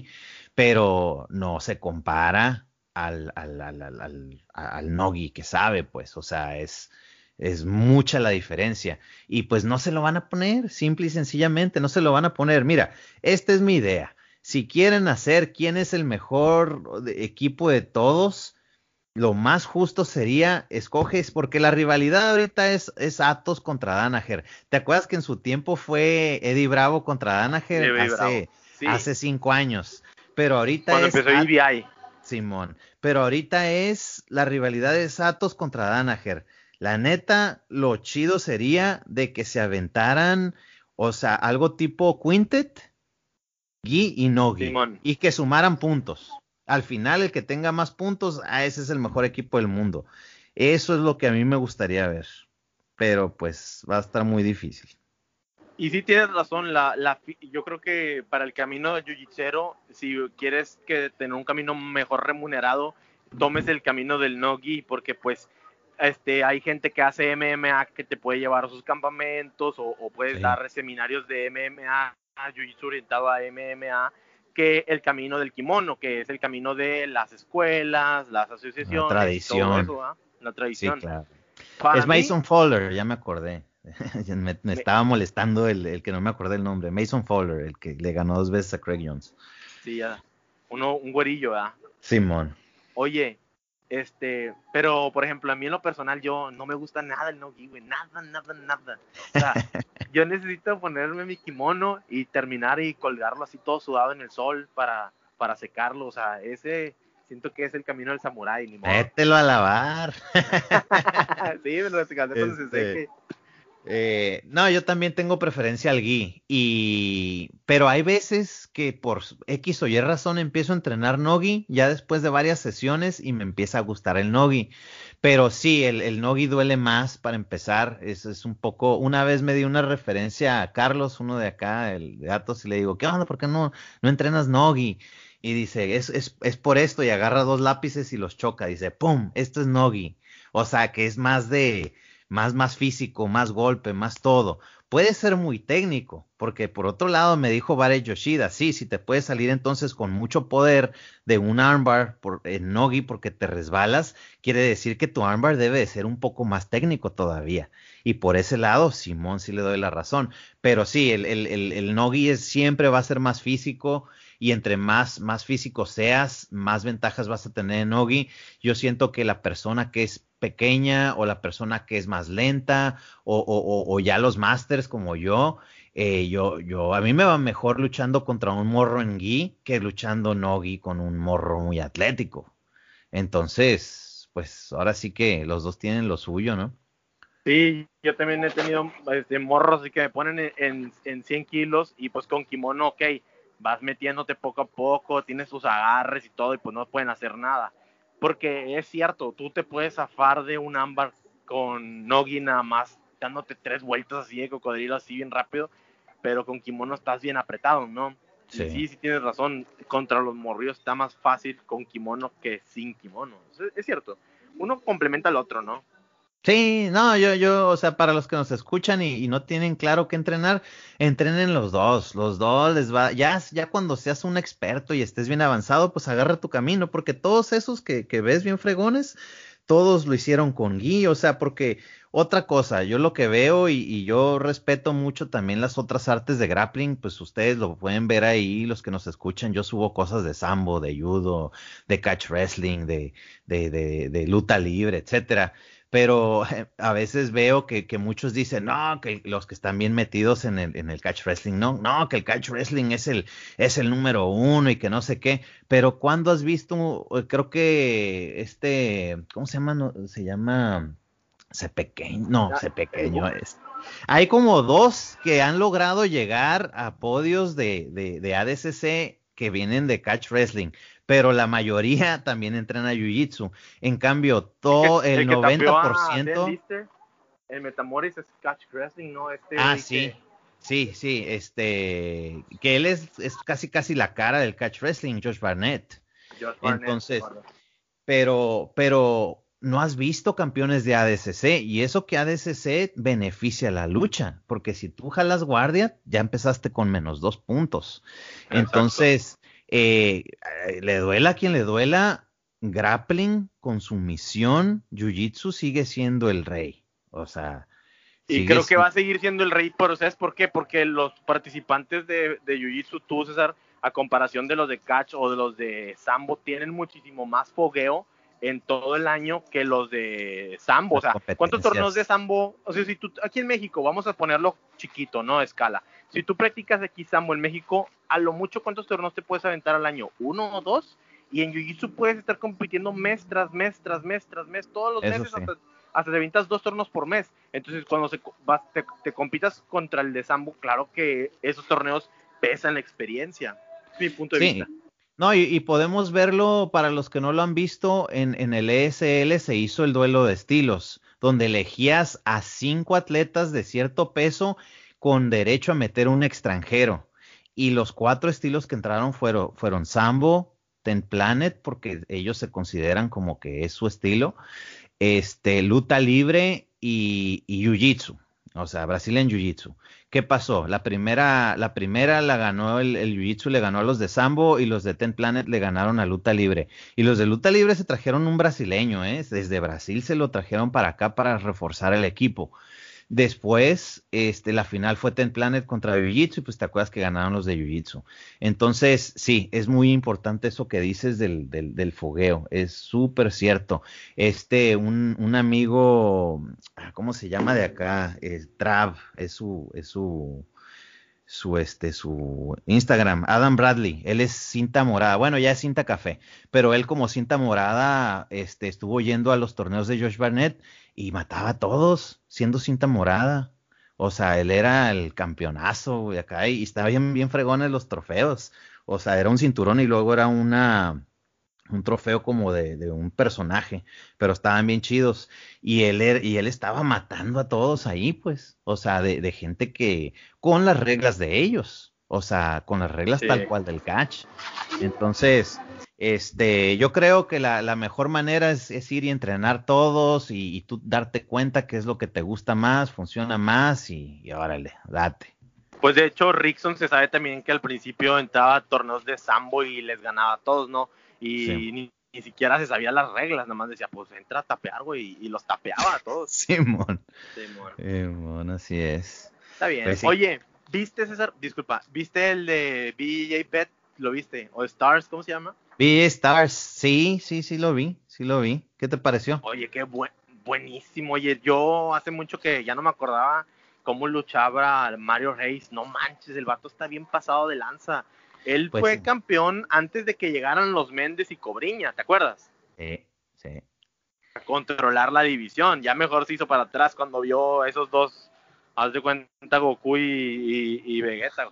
pero no se compara al, al, al, al, al, al Nogi que sabe, pues, o sea, es, es mucha la diferencia. Y pues no se lo van a poner, simple y sencillamente, no se lo van a poner. Mira, esta es mi idea. Si quieren hacer quién es el mejor de- equipo de todos, lo más justo sería escoges, porque la rivalidad ahorita es, es Atos contra Danaher. ¿Te acuerdas que en su tiempo fue Eddie Bravo contra Danaher Bravo. hace, Sí, hace cinco años? Pero ahorita cuando es empezó At- E B I. Simón. Pero ahorita es la rivalidad de Satos contra Danaher. La neta, lo chido sería de que se aventaran, o sea, algo tipo Quintet, Gi y Nogi, Simón. y que sumaran puntos. Al final, el que tenga más puntos, ah, ese es el mejor equipo del mundo. Eso es lo que a mí me gustaría ver. Pero pues va a estar muy difícil. Y sí tienes razón, la, la, yo creo que para el camino de jiu-jitsu, si quieres que tener un camino mejor remunerado, tomes el camino del no-gi, porque pues este, hay gente que hace M M A que te puede llevar a sus campamentos, o, o puedes Sí. dar seminarios de M M A, jiu-jitsu orientado a M M A, que el camino del kimono, que es el camino de las escuelas, las La asociaciones y todo tradición. eso, ¿eh? La Sí, tradición. claro. Para Es mí, Mason Fowler, ya me acordé. me, me me, estaba molestando el, el que no me acordé el nombre. Mason Fowler, el que le ganó dos veces a Craig Jones. sí, ya, uno, un güerillo, ¿verdad? Simón. Oye, este, pero por ejemplo, a mí en lo personal, yo no me gusta nada el no-gi, güey, nada, nada, nada. O sea, yo necesito ponerme mi kimono y terminar y colgarlo así todo sudado en el sol para, para secarlo. O sea, ese siento que es el camino del samurái, ni modo. Mételo a lavar. Sí, me lo secando cuando se este, seque. eh, no, yo también tengo preferencia al gi. Y, pero hay veces que por X o Y razón empiezo a entrenar nogi ya después de varias sesiones y me empieza a gustar el nogi. Pero sí, el, el nogi duele más para empezar. Es, es un poco. Una vez me dio una referencia a Carlos, uno de acá, el de Atos, y le digo, ¿qué onda? ¿Por qué no, no entrenas nogi? Y dice, es, es, es por esto, y agarra dos lápices y los choca. Dice, ¡pum! Esto es nogi. O sea, que es más de, más, más físico, más golpe, más todo. Puede ser muy técnico, porque por otro lado me dijo Bare Yoshida, sí, si te puede salir entonces con mucho poder de un armbar por, en nogi porque te resbalas, quiere decir que tu armbar debe de ser un poco más técnico todavía. Y por ese lado, Simón sí le doy la razón. Pero sí, el, el, el, el nogi es, siempre va a ser más físico, y entre más, más físico seas, más ventajas vas a tener en nogi. Yo siento que la persona que es pequeña o la persona que es más lenta o, o, o ya los masters como yo, eh, yo, yo, a mí me va mejor luchando contra un morro en gi que luchando nogi con un morro muy atlético. Entonces, pues ahora sí que los dos tienen lo suyo, ¿no? Sí, yo también he tenido este, morros que me ponen en, en, en cien kilos y pues con kimono, ok, vas metiéndote poco a poco, tienes tus agarres y todo y pues no pueden hacer nada. Porque es cierto, tú te puedes zafar de un ámbar con nogi nada más, dándote tres vueltas así de cocodrilo así bien rápido, pero con kimono estás bien apretado, ¿no? Y Sí. sí, sí tienes razón, contra los morrillos está más fácil con kimono que sin kimono. Es, es cierto, uno complementa al otro, ¿no? Sí, no, yo, yo, o sea, para los que nos escuchan y, y no tienen claro qué entrenar, entrenen los dos, los dos les va, ya, ya cuando seas un experto y estés bien avanzado, pues agarra tu camino, porque todos esos que, que ves bien fregones, todos lo hicieron con Gui, o sea, porque otra cosa, yo lo que veo y, y yo respeto mucho también las otras artes de grappling, pues ustedes lo pueden ver ahí, los que nos escuchan, yo subo cosas de sambo, de judo, de catch wrestling, de, de, de, de lucha libre, etcétera. Pero eh, a veces veo que, que muchos dicen, no, que los que están bien metidos en el, en el catch wrestling, no, no, que el catch wrestling es el, es el número uno y que no sé qué. Pero ¿cuándo has visto? Eh, Creo que este, ¿cómo se llama? No, se llama C pequeño, no, C pequeño es. Hay como dos que han logrado llegar a podios de, de, de A D C C que vienen de catch wrestling, pero la mayoría también entrena jiu-jitsu. En cambio, El que, todo el el que tapeó noventa por a Dan ciento, Lister, el Metamoris es Catch Wrestling, ¿no? Este ah, güey que. sí, sí, sí, este, que él es, es casi casi la cara del catch wrestling, Josh Barnett. Josh Barnett, Entonces, bueno. pero, pero no has visto campeones de A D C C y eso que A D C C beneficia la lucha, porque si tú jalas guardia, ya empezaste con menos dos puntos. Exacto. Entonces, eh, eh, le duela a quien le duela, grappling con sumisión, jiu-jitsu sigue siendo el rey. O sea, Y sigue creo que va siendo. a seguir siendo el rey, pero ¿sabes por qué? Porque los participantes de, de Jiu-Jitsu, tú, César, a comparación de los de Catch o de los de Sambo, tienen muchísimo más fogueo en todo el año que los de Sambo. O Las sea, ¿cuántos torneos de competencias. Sambo? O sea, si tú, aquí en México, vamos a ponerlo chiquito, ¿no? A escala. Si tú practicas aquí Sambo en México, a lo mucho, ¿cuántos torneos te puedes aventar al año? ¿Uno o dos? Y en Jiu-Jitsu puedes estar compitiendo mes tras mes, tras mes, tras mes, todos los Eso meses, sí. hasta, hasta te avientas dos torneos por mes. Entonces, cuando se, vas, te, te compitas contra el de Sambo, claro que esos torneos pesan la experiencia. Es mi punto de Sí. vista. No, y, y podemos verlo para los que no lo han visto, en, en el E S L se hizo el duelo de estilos, donde elegías a cinco atletas de cierto peso con derecho a meter un extranjero. Y los cuatro estilos que entraron fueron, fueron Sambo, Ten Planet, porque ellos se consideran como que es su estilo, este, luta libre y, y jiu-jitsu, o sea, Brazilian Jiu-Jitsu. ¿Qué pasó? La primera, la primera la ganó el, el Jiu-Jitsu, le ganó a los de Sambo y los de Ten Planet le ganaron a luta libre. Y los de luta libre se trajeron un brasileño, ¿eh? Desde Brasil se lo trajeron para acá para reforzar el equipo. Después, este, la final fue Ten Planet contra Jiu-Jitsu y pues te acuerdas que ganaron los de Jiu-Jitsu. Entonces, sí, es muy importante eso que dices del, del, del fogueo, es súper cierto. Este, un, un amigo, ah, ¿cómo se llama de acá? Es Trav, es su, es su, su, este, su Instagram, Adam Bradley, él es cinta morada, bueno, ya es cinta café, pero él como cinta morada, este, estuvo yendo a los torneos de Josh Barnett y mataba a todos, siendo cinta morada. O sea, él era el campeonazo, güey, acá, y estaba bien, bien fregón en los trofeos. O sea, era un cinturón y luego era una, un trofeo como de, de un personaje, pero estaban bien chidos. Y él, er- y él estaba matando a todos ahí, pues. O sea, de, de gente que, con las reglas de ellos. O sea, con las reglas Sí. tal cual del catch. Entonces, este, yo creo que la, la mejor manera es, es ir y entrenar todos y, y tú darte cuenta qué es lo que te gusta más, funciona más y, y órale, date. Pues de hecho, Rickson se sabe también que al principio entraba a torneos de sambo y les ganaba a todos, ¿no? Sí. Y ni, ni siquiera se sabía las reglas, nada más decía, pues entra a tapear, güey, y los tapeaba a todos. Simón. Simón. Simón, así es. Está bien. Pues sí. Oye, ¿viste César? Disculpa, ¿viste el de B J Pet? ¿Lo viste? ¿O Stars? ¿Cómo se llama? B Stars, sí, sí, sí lo vi, sí lo vi. ¿Qué te pareció? Oye, qué buen, buenísimo. Oye, yo hace mucho que ya no me acordaba cómo luchaba Mario Reis. No manches, el vato está bien pasado de lanza. Él Pues fue sí. campeón antes de que llegaran los Méndez y Cobriña, ¿te acuerdas? Sí, sí. A controlar la división. Ya mejor se hizo para atrás cuando vio esos dos, haz de cuenta, Goku y, y, y Vegeta.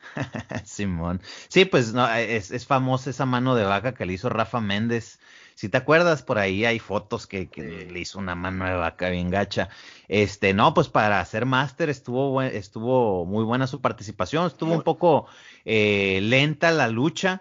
Simón. Sí, pues no, es, es famosa esa mano de vaca que le hizo Rafa Méndez. Si te acuerdas, por ahí hay fotos que, que Sí. le hizo una mano de vaca bien gacha. Este, no, pues para hacer máster estuvo, buen- estuvo muy buena su participación. Estuvo un Muy, poco eh, lenta la lucha,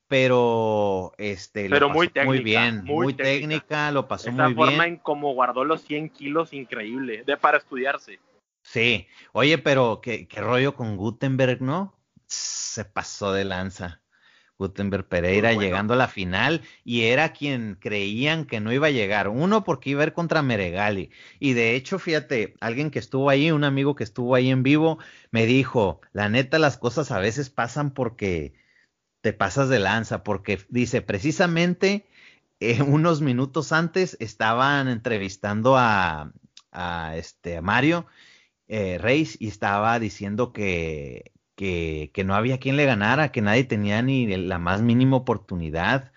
pero este, lo pero muy pasó muy técnica, bien, muy muy técnica. técnica, lo pasó Esa muy forma bien. en cómo guardó los cien kilos, increíble, de para estudiarse. Sí, oye, pero qué, qué rollo con Gutenberg, ¿no? Se pasó de lanza. Gutenberg Pues Pereira bueno, llegando a la final y era quien creían que no iba a llegar. Uno porque iba a ir contra Meregali. Y de hecho, fíjate, alguien que estuvo ahí, un amigo que estuvo ahí en vivo, me dijo, la neta, las cosas a veces pasan porque te pasas de lanza, porque dice, precisamente eh, unos minutos antes estaban entrevistando a, a este, a Mario eh, Reis y estaba diciendo que, que, que no había quien le ganara, que nadie tenía ni la más mínima oportunidad,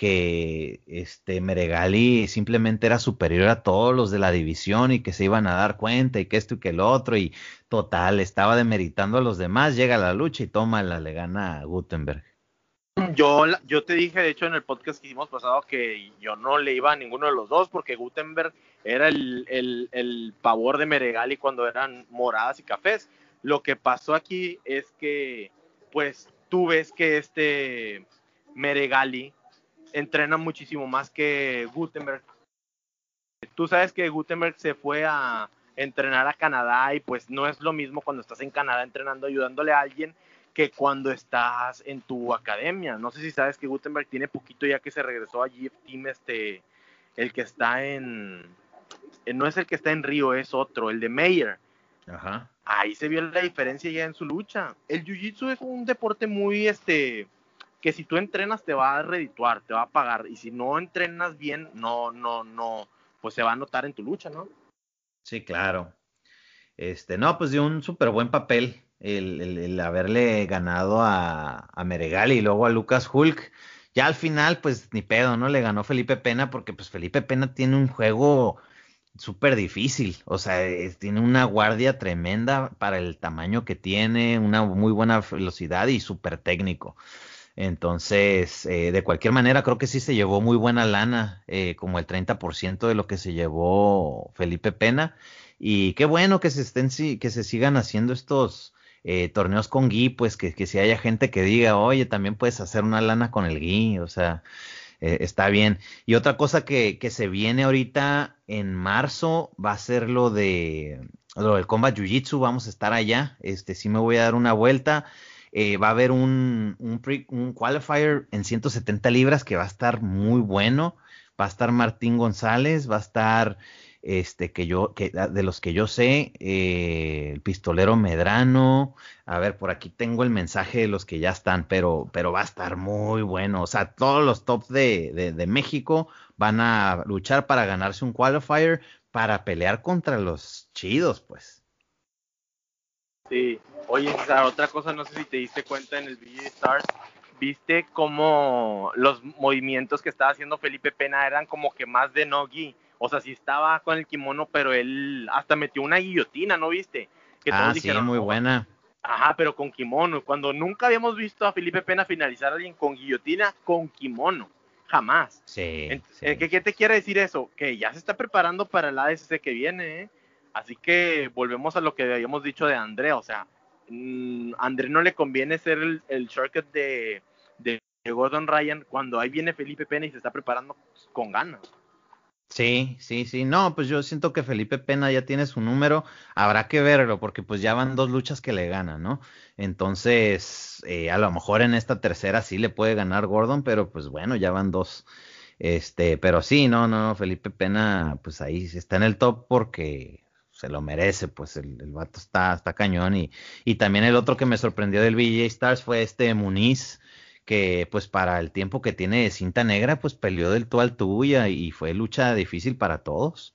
que este Meregali simplemente era superior a todos los de la división y que se iban a dar cuenta y que esto y que el otro y total, estaba demeritando a los demás, llega la lucha y toma la le gana a Gutenberg. yo, yo te dije, de hecho, en el podcast que hicimos pasado que yo no le iba a ninguno de los dos porque Gutenberg era el, el, el pavor de Meregali cuando eran moradas y cafés. Lo que pasó aquí es que, pues, tú ves que este Meregali entrena muchísimo más que Gutenberg. Tú sabes que Gutenberg se fue a entrenar a Canadá y pues no es lo mismo cuando estás en Canadá entrenando, ayudándole a alguien que cuando estás en tu academia. No sé si sabes que Gutenberg tiene poquito ya que se regresó a G F Team, este, el que está en, no es el que está en Río, es otro, el de Meyer. Ajá. Ahí se vio la diferencia ya en su lucha. El Jiu-Jitsu es un deporte muy, este, que si tú entrenas te va a redituar, te va a pagar. Y si no entrenas bien, no, no, no, pues se va a notar en tu lucha, ¿no? Sí, claro. Este, no, pues dio un súper buen papel el, el- el haberle ganado a, a Meregali y luego a Lucas Hulk. Ya al final, pues ni pedo, ¿no? Le ganó Felipe Pena porque pues Felipe Pena tiene un juego súper difícil, o sea, es- tiene una guardia tremenda para el tamaño que tiene, una muy buena velocidad y súper técnico. Entonces, eh, de cualquier manera, creo que sí se llevó muy buena lana, eh, como el treinta por ciento de lo que se llevó Felipe Pena. Y qué bueno que se estén, si- que se sigan haciendo estos eh, torneos con Gui, pues que, que si haya gente que diga, oye, también puedes hacer una lana con el Gui, o sea, eh, está bien. Y otra cosa que, que se viene ahorita en marzo va a ser lo de lo del Combat Jiu-Jitsu, vamos a estar allá, este sí me voy a dar una vuelta. Eh, va a haber un, un, pre- un qualifier en ciento setenta libras que va a estar muy bueno. Va a estar Martín González, va a estar este que yo, que de los que yo sé, eh, el pistolero Medrano. A ver, por aquí tengo el mensaje de los que ya están, pero, pero va a estar muy bueno. O sea, todos los tops de, de, de México van a luchar para ganarse un qualifier para pelear contra los chidos, pues. Sí, oye, César, otra cosa, no sé si te diste cuenta en el V G Stars, viste cómo los movimientos que estaba haciendo Felipe Pena eran como que más de no-gi, o sea, sí estaba con el kimono, pero él hasta metió una guillotina, ¿no viste? Que todos Ah, sí, dijeron, muy no, buena. ajá, pero con kimono, cuando nunca habíamos visto a Felipe Pena finalizar a alguien con guillotina, con kimono, jamás. Sí, Ent- eh, sí. ¿Qué, qué te quiere decir eso? Que ya se está preparando para el A D C C que viene, ¿eh? Así que volvemos a lo que habíamos dicho de André, o sea, mmm, a André no le conviene ser el, el shortcut de, de, de Gordon Ryan cuando ahí viene Felipe Pena y se está preparando con ganas. Sí, sí, sí. No, pues yo siento que Felipe Pena ya tiene su número. Habrá que verlo, porque pues ya van dos luchas que le ganan, ¿no? Entonces, eh, a lo mejor en esta tercera sí le puede ganar Gordon, pero pues bueno, ya van dos. Este, pero sí, no, no, Felipe Pena, pues ahí sí está en el top porque se lo merece, pues el, el vato está, está cañón. Y, y también el otro que me sorprendió del V J Stars fue este Muniz, que pues para el tiempo que tiene de cinta negra, pues peleó del tú al tú y, y fue lucha difícil para todos.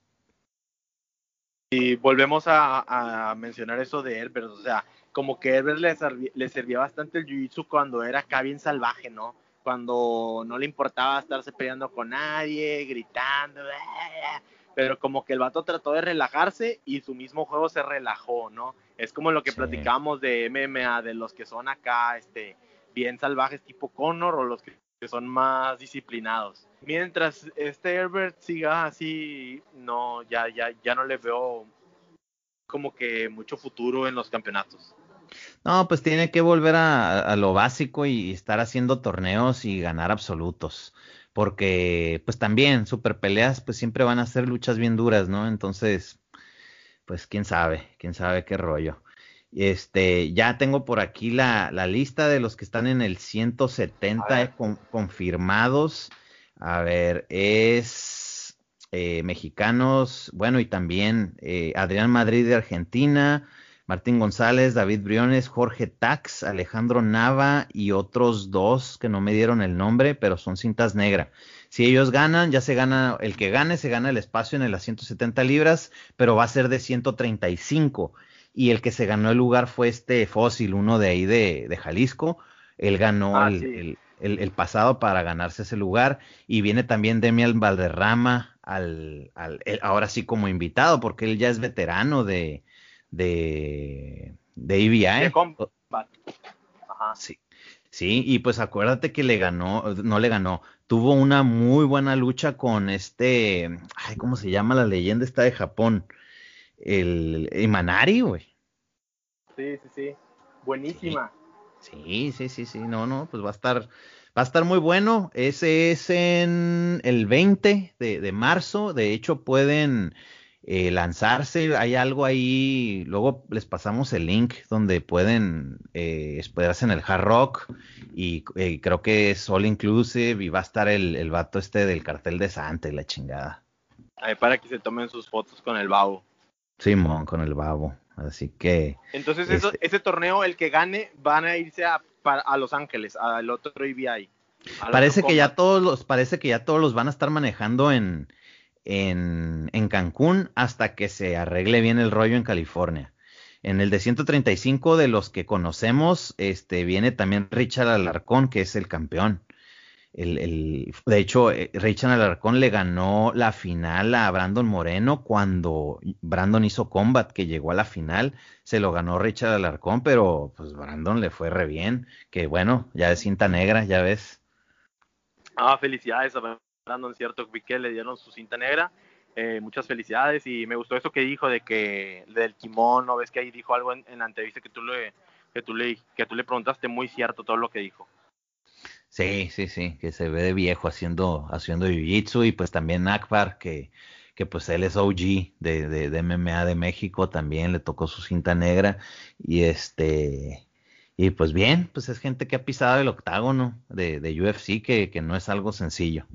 Y volvemos a, a mencionar eso de Herbert, o sea, como que Herbert le, servía, le servía bastante el jiu-jitsu cuando era acá bien salvaje, ¿no? Cuando no le importaba estarse peleando con nadie, gritando, pero como que el vato trató de relajarse y su mismo juego se relajó, ¿no? Es como lo que Sí. platicamos de M M A, de los que son acá, este, bien salvajes tipo Conor o los que, que son más disciplinados. Mientras este Herbert siga así, no, ya, ya, ya no le veo como que mucho futuro en los campeonatos. No, pues tiene que volver a, a lo básico y estar haciendo torneos y ganar absolutos. Porque, pues también, super peleas, pues siempre van a ser luchas bien duras, ¿no? Entonces, pues quién sabe, quién sabe qué rollo. Este, ya tengo por aquí la, la lista de los que están en el ciento A setenta ver, eh, con- confirmados. A ver, es eh, mexicanos, bueno, y también eh, Adrián Madrid de Argentina, Martín González, David Briones, Jorge Tax, Alejandro Nava y otros dos que no me dieron el nombre, pero son cintas negras. Si ellos ganan, ya se gana, el que gane se gana el espacio en las ciento setenta libras, pero va a ser de ciento treinta y cinco. Y el que se ganó el lugar fue este Fósil, uno de ahí de, de Jalisco. Él ganó ah, el, sí. el, el, el, pasado para ganarse ese lugar. Y viene también Demian Valderrama, al, al, el, ahora sí como invitado, porque él ya es veterano de, de, de De E B I. combat. Ajá. Sí, sí, y pues acuérdate que le ganó, no le ganó, tuvo una muy buena lucha con este, ay, ¿cómo se llama la leyenda esta de Japón? El Imanari, güey. Sí, sí, sí. Sí, Buenísima. sí, sí, sí, sí, no, no, pues va a estar, va a estar muy bueno. Ese es en el veinte de, de marzo. De hecho, pueden eh, lanzarse. Hay algo ahí. Luego les pasamos el link donde pueden eh, hospedarse en el Hard Rock. Y eh, creo que es all inclusive. Y va a estar el, el vato este del cartel de Santa y la chingada. Ahí para que se tomen sus fotos con el babo. Simón con el babo. Así que, Entonces, eso, este, ese torneo, el que gane, van a irse a, a Los Ángeles, al otro E B I, al otro parece que Combat. ya todos los, parece que ya todos los van a estar manejando en, en, en Cancún hasta que se arregle bien el rollo en California. En el de ciento treinta y cinco de los que conocemos, este, viene también Richard Alarcón, que es el campeón. el, el, de hecho, eh, Rachel Alarcón le ganó la final a Brandon Moreno cuando Brandon hizo Combat, que llegó a la final, se lo ganó Rachel Alarcón, pero pues Brandon le fue re bien, que bueno, ya de cinta negra, ya ves. Ah, felicidades a Brandon, cierto, vi que le dieron su cinta negra, eh, muchas felicidades, y me gustó eso que dijo de que del kimono, ves que ahí dijo algo en, en la entrevista que tú le que tú le que tú le preguntaste, muy cierto todo lo que dijo. Sí, sí, sí, que se ve de viejo haciendo, haciendo jiu-jitsu, y pues también Akbar, que, que pues él es O G de, de, de M M A de México, también le tocó su cinta negra, y este, y pues bien, pues es gente que ha pisado el octágono de, de U F C, que, que no es algo sencillo.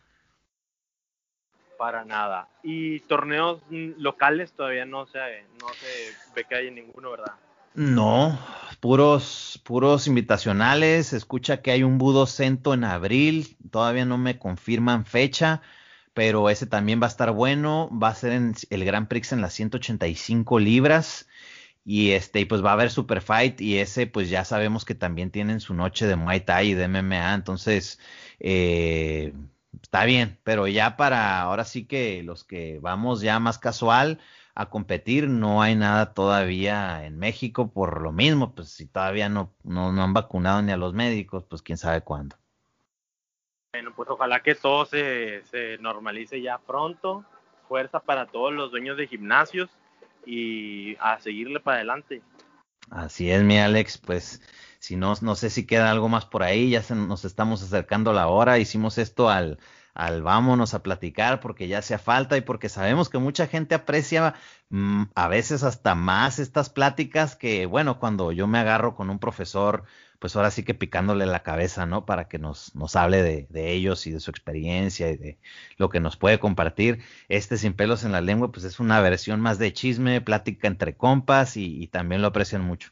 Para nada. Y torneos mm, locales todavía no se, no se ve que hay ninguno, ¿verdad? No, puros, puros invitacionales. Se escucha que hay un Budo Cento en abril. Todavía no me confirman fecha, pero ese también va a estar bueno. Va a ser en el Grand Prix en las ciento ochenta y cinco libras. Y este, y pues va a haber Super Fight. Y ese, pues ya sabemos que también tienen su noche de Muay Thai y de M M A. Entonces, eh, está bien. Pero ya para ahora sí que los que vamos ya más casual a competir, no hay nada todavía en México por lo mismo, pues si todavía no, no, no han vacunado ni a los médicos, pues quién sabe cuándo. Bueno, pues ojalá que todo se, se normalice ya pronto. Fuerza para todos los dueños de gimnasios y a seguirle para adelante. Así es, mi Alex, pues si no, no sé si queda algo más por ahí, ya se, nos estamos acercando a la hora, hicimos esto al, al vámonos a platicar porque ya hacía falta y porque sabemos que mucha gente aprecia mmm, a veces hasta más estas pláticas que, bueno, cuando yo me agarro con un profesor, pues ahora sí que picándole la cabeza, ¿no? Para que nos, nos hable de, de ellos y de su experiencia y de lo que nos puede compartir. Este Sin Pelos en la Lengua, pues es una versión más de chisme, plática entre compas y, y también lo aprecian mucho.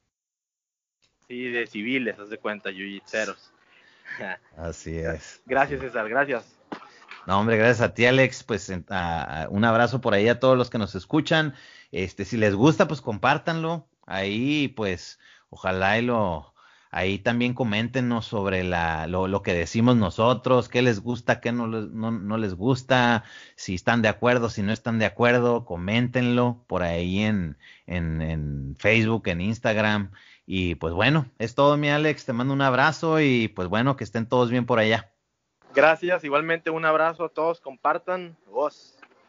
Sí, de civiles, haz de cuenta, jiu-jitseros. Así es. Gracias, César, gracias. No, hombre, gracias a ti, Alex. Pues a, a, un abrazo por ahí a todos los que nos escuchan. Este, si les gusta, pues compártanlo. Ahí, pues, ojalá y lo, ahí también coméntenos sobre la, lo, lo que decimos nosotros, qué les gusta, qué no, no, no les gusta, si están de acuerdo, si no están de acuerdo, coméntenlo por ahí en, en, en Facebook, en Instagram. Y pues bueno, es todo, mi Alex. Te mando un abrazo y pues bueno, que estén todos bien por allá. Gracias, igualmente un abrazo a todos, compartan. Os.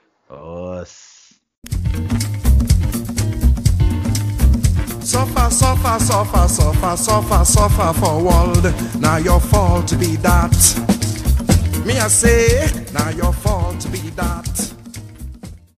Os. Suffer, suffer, suffer, suffer, suffer, suffer for world. Now your fault be that. Me I say, now your fault be that.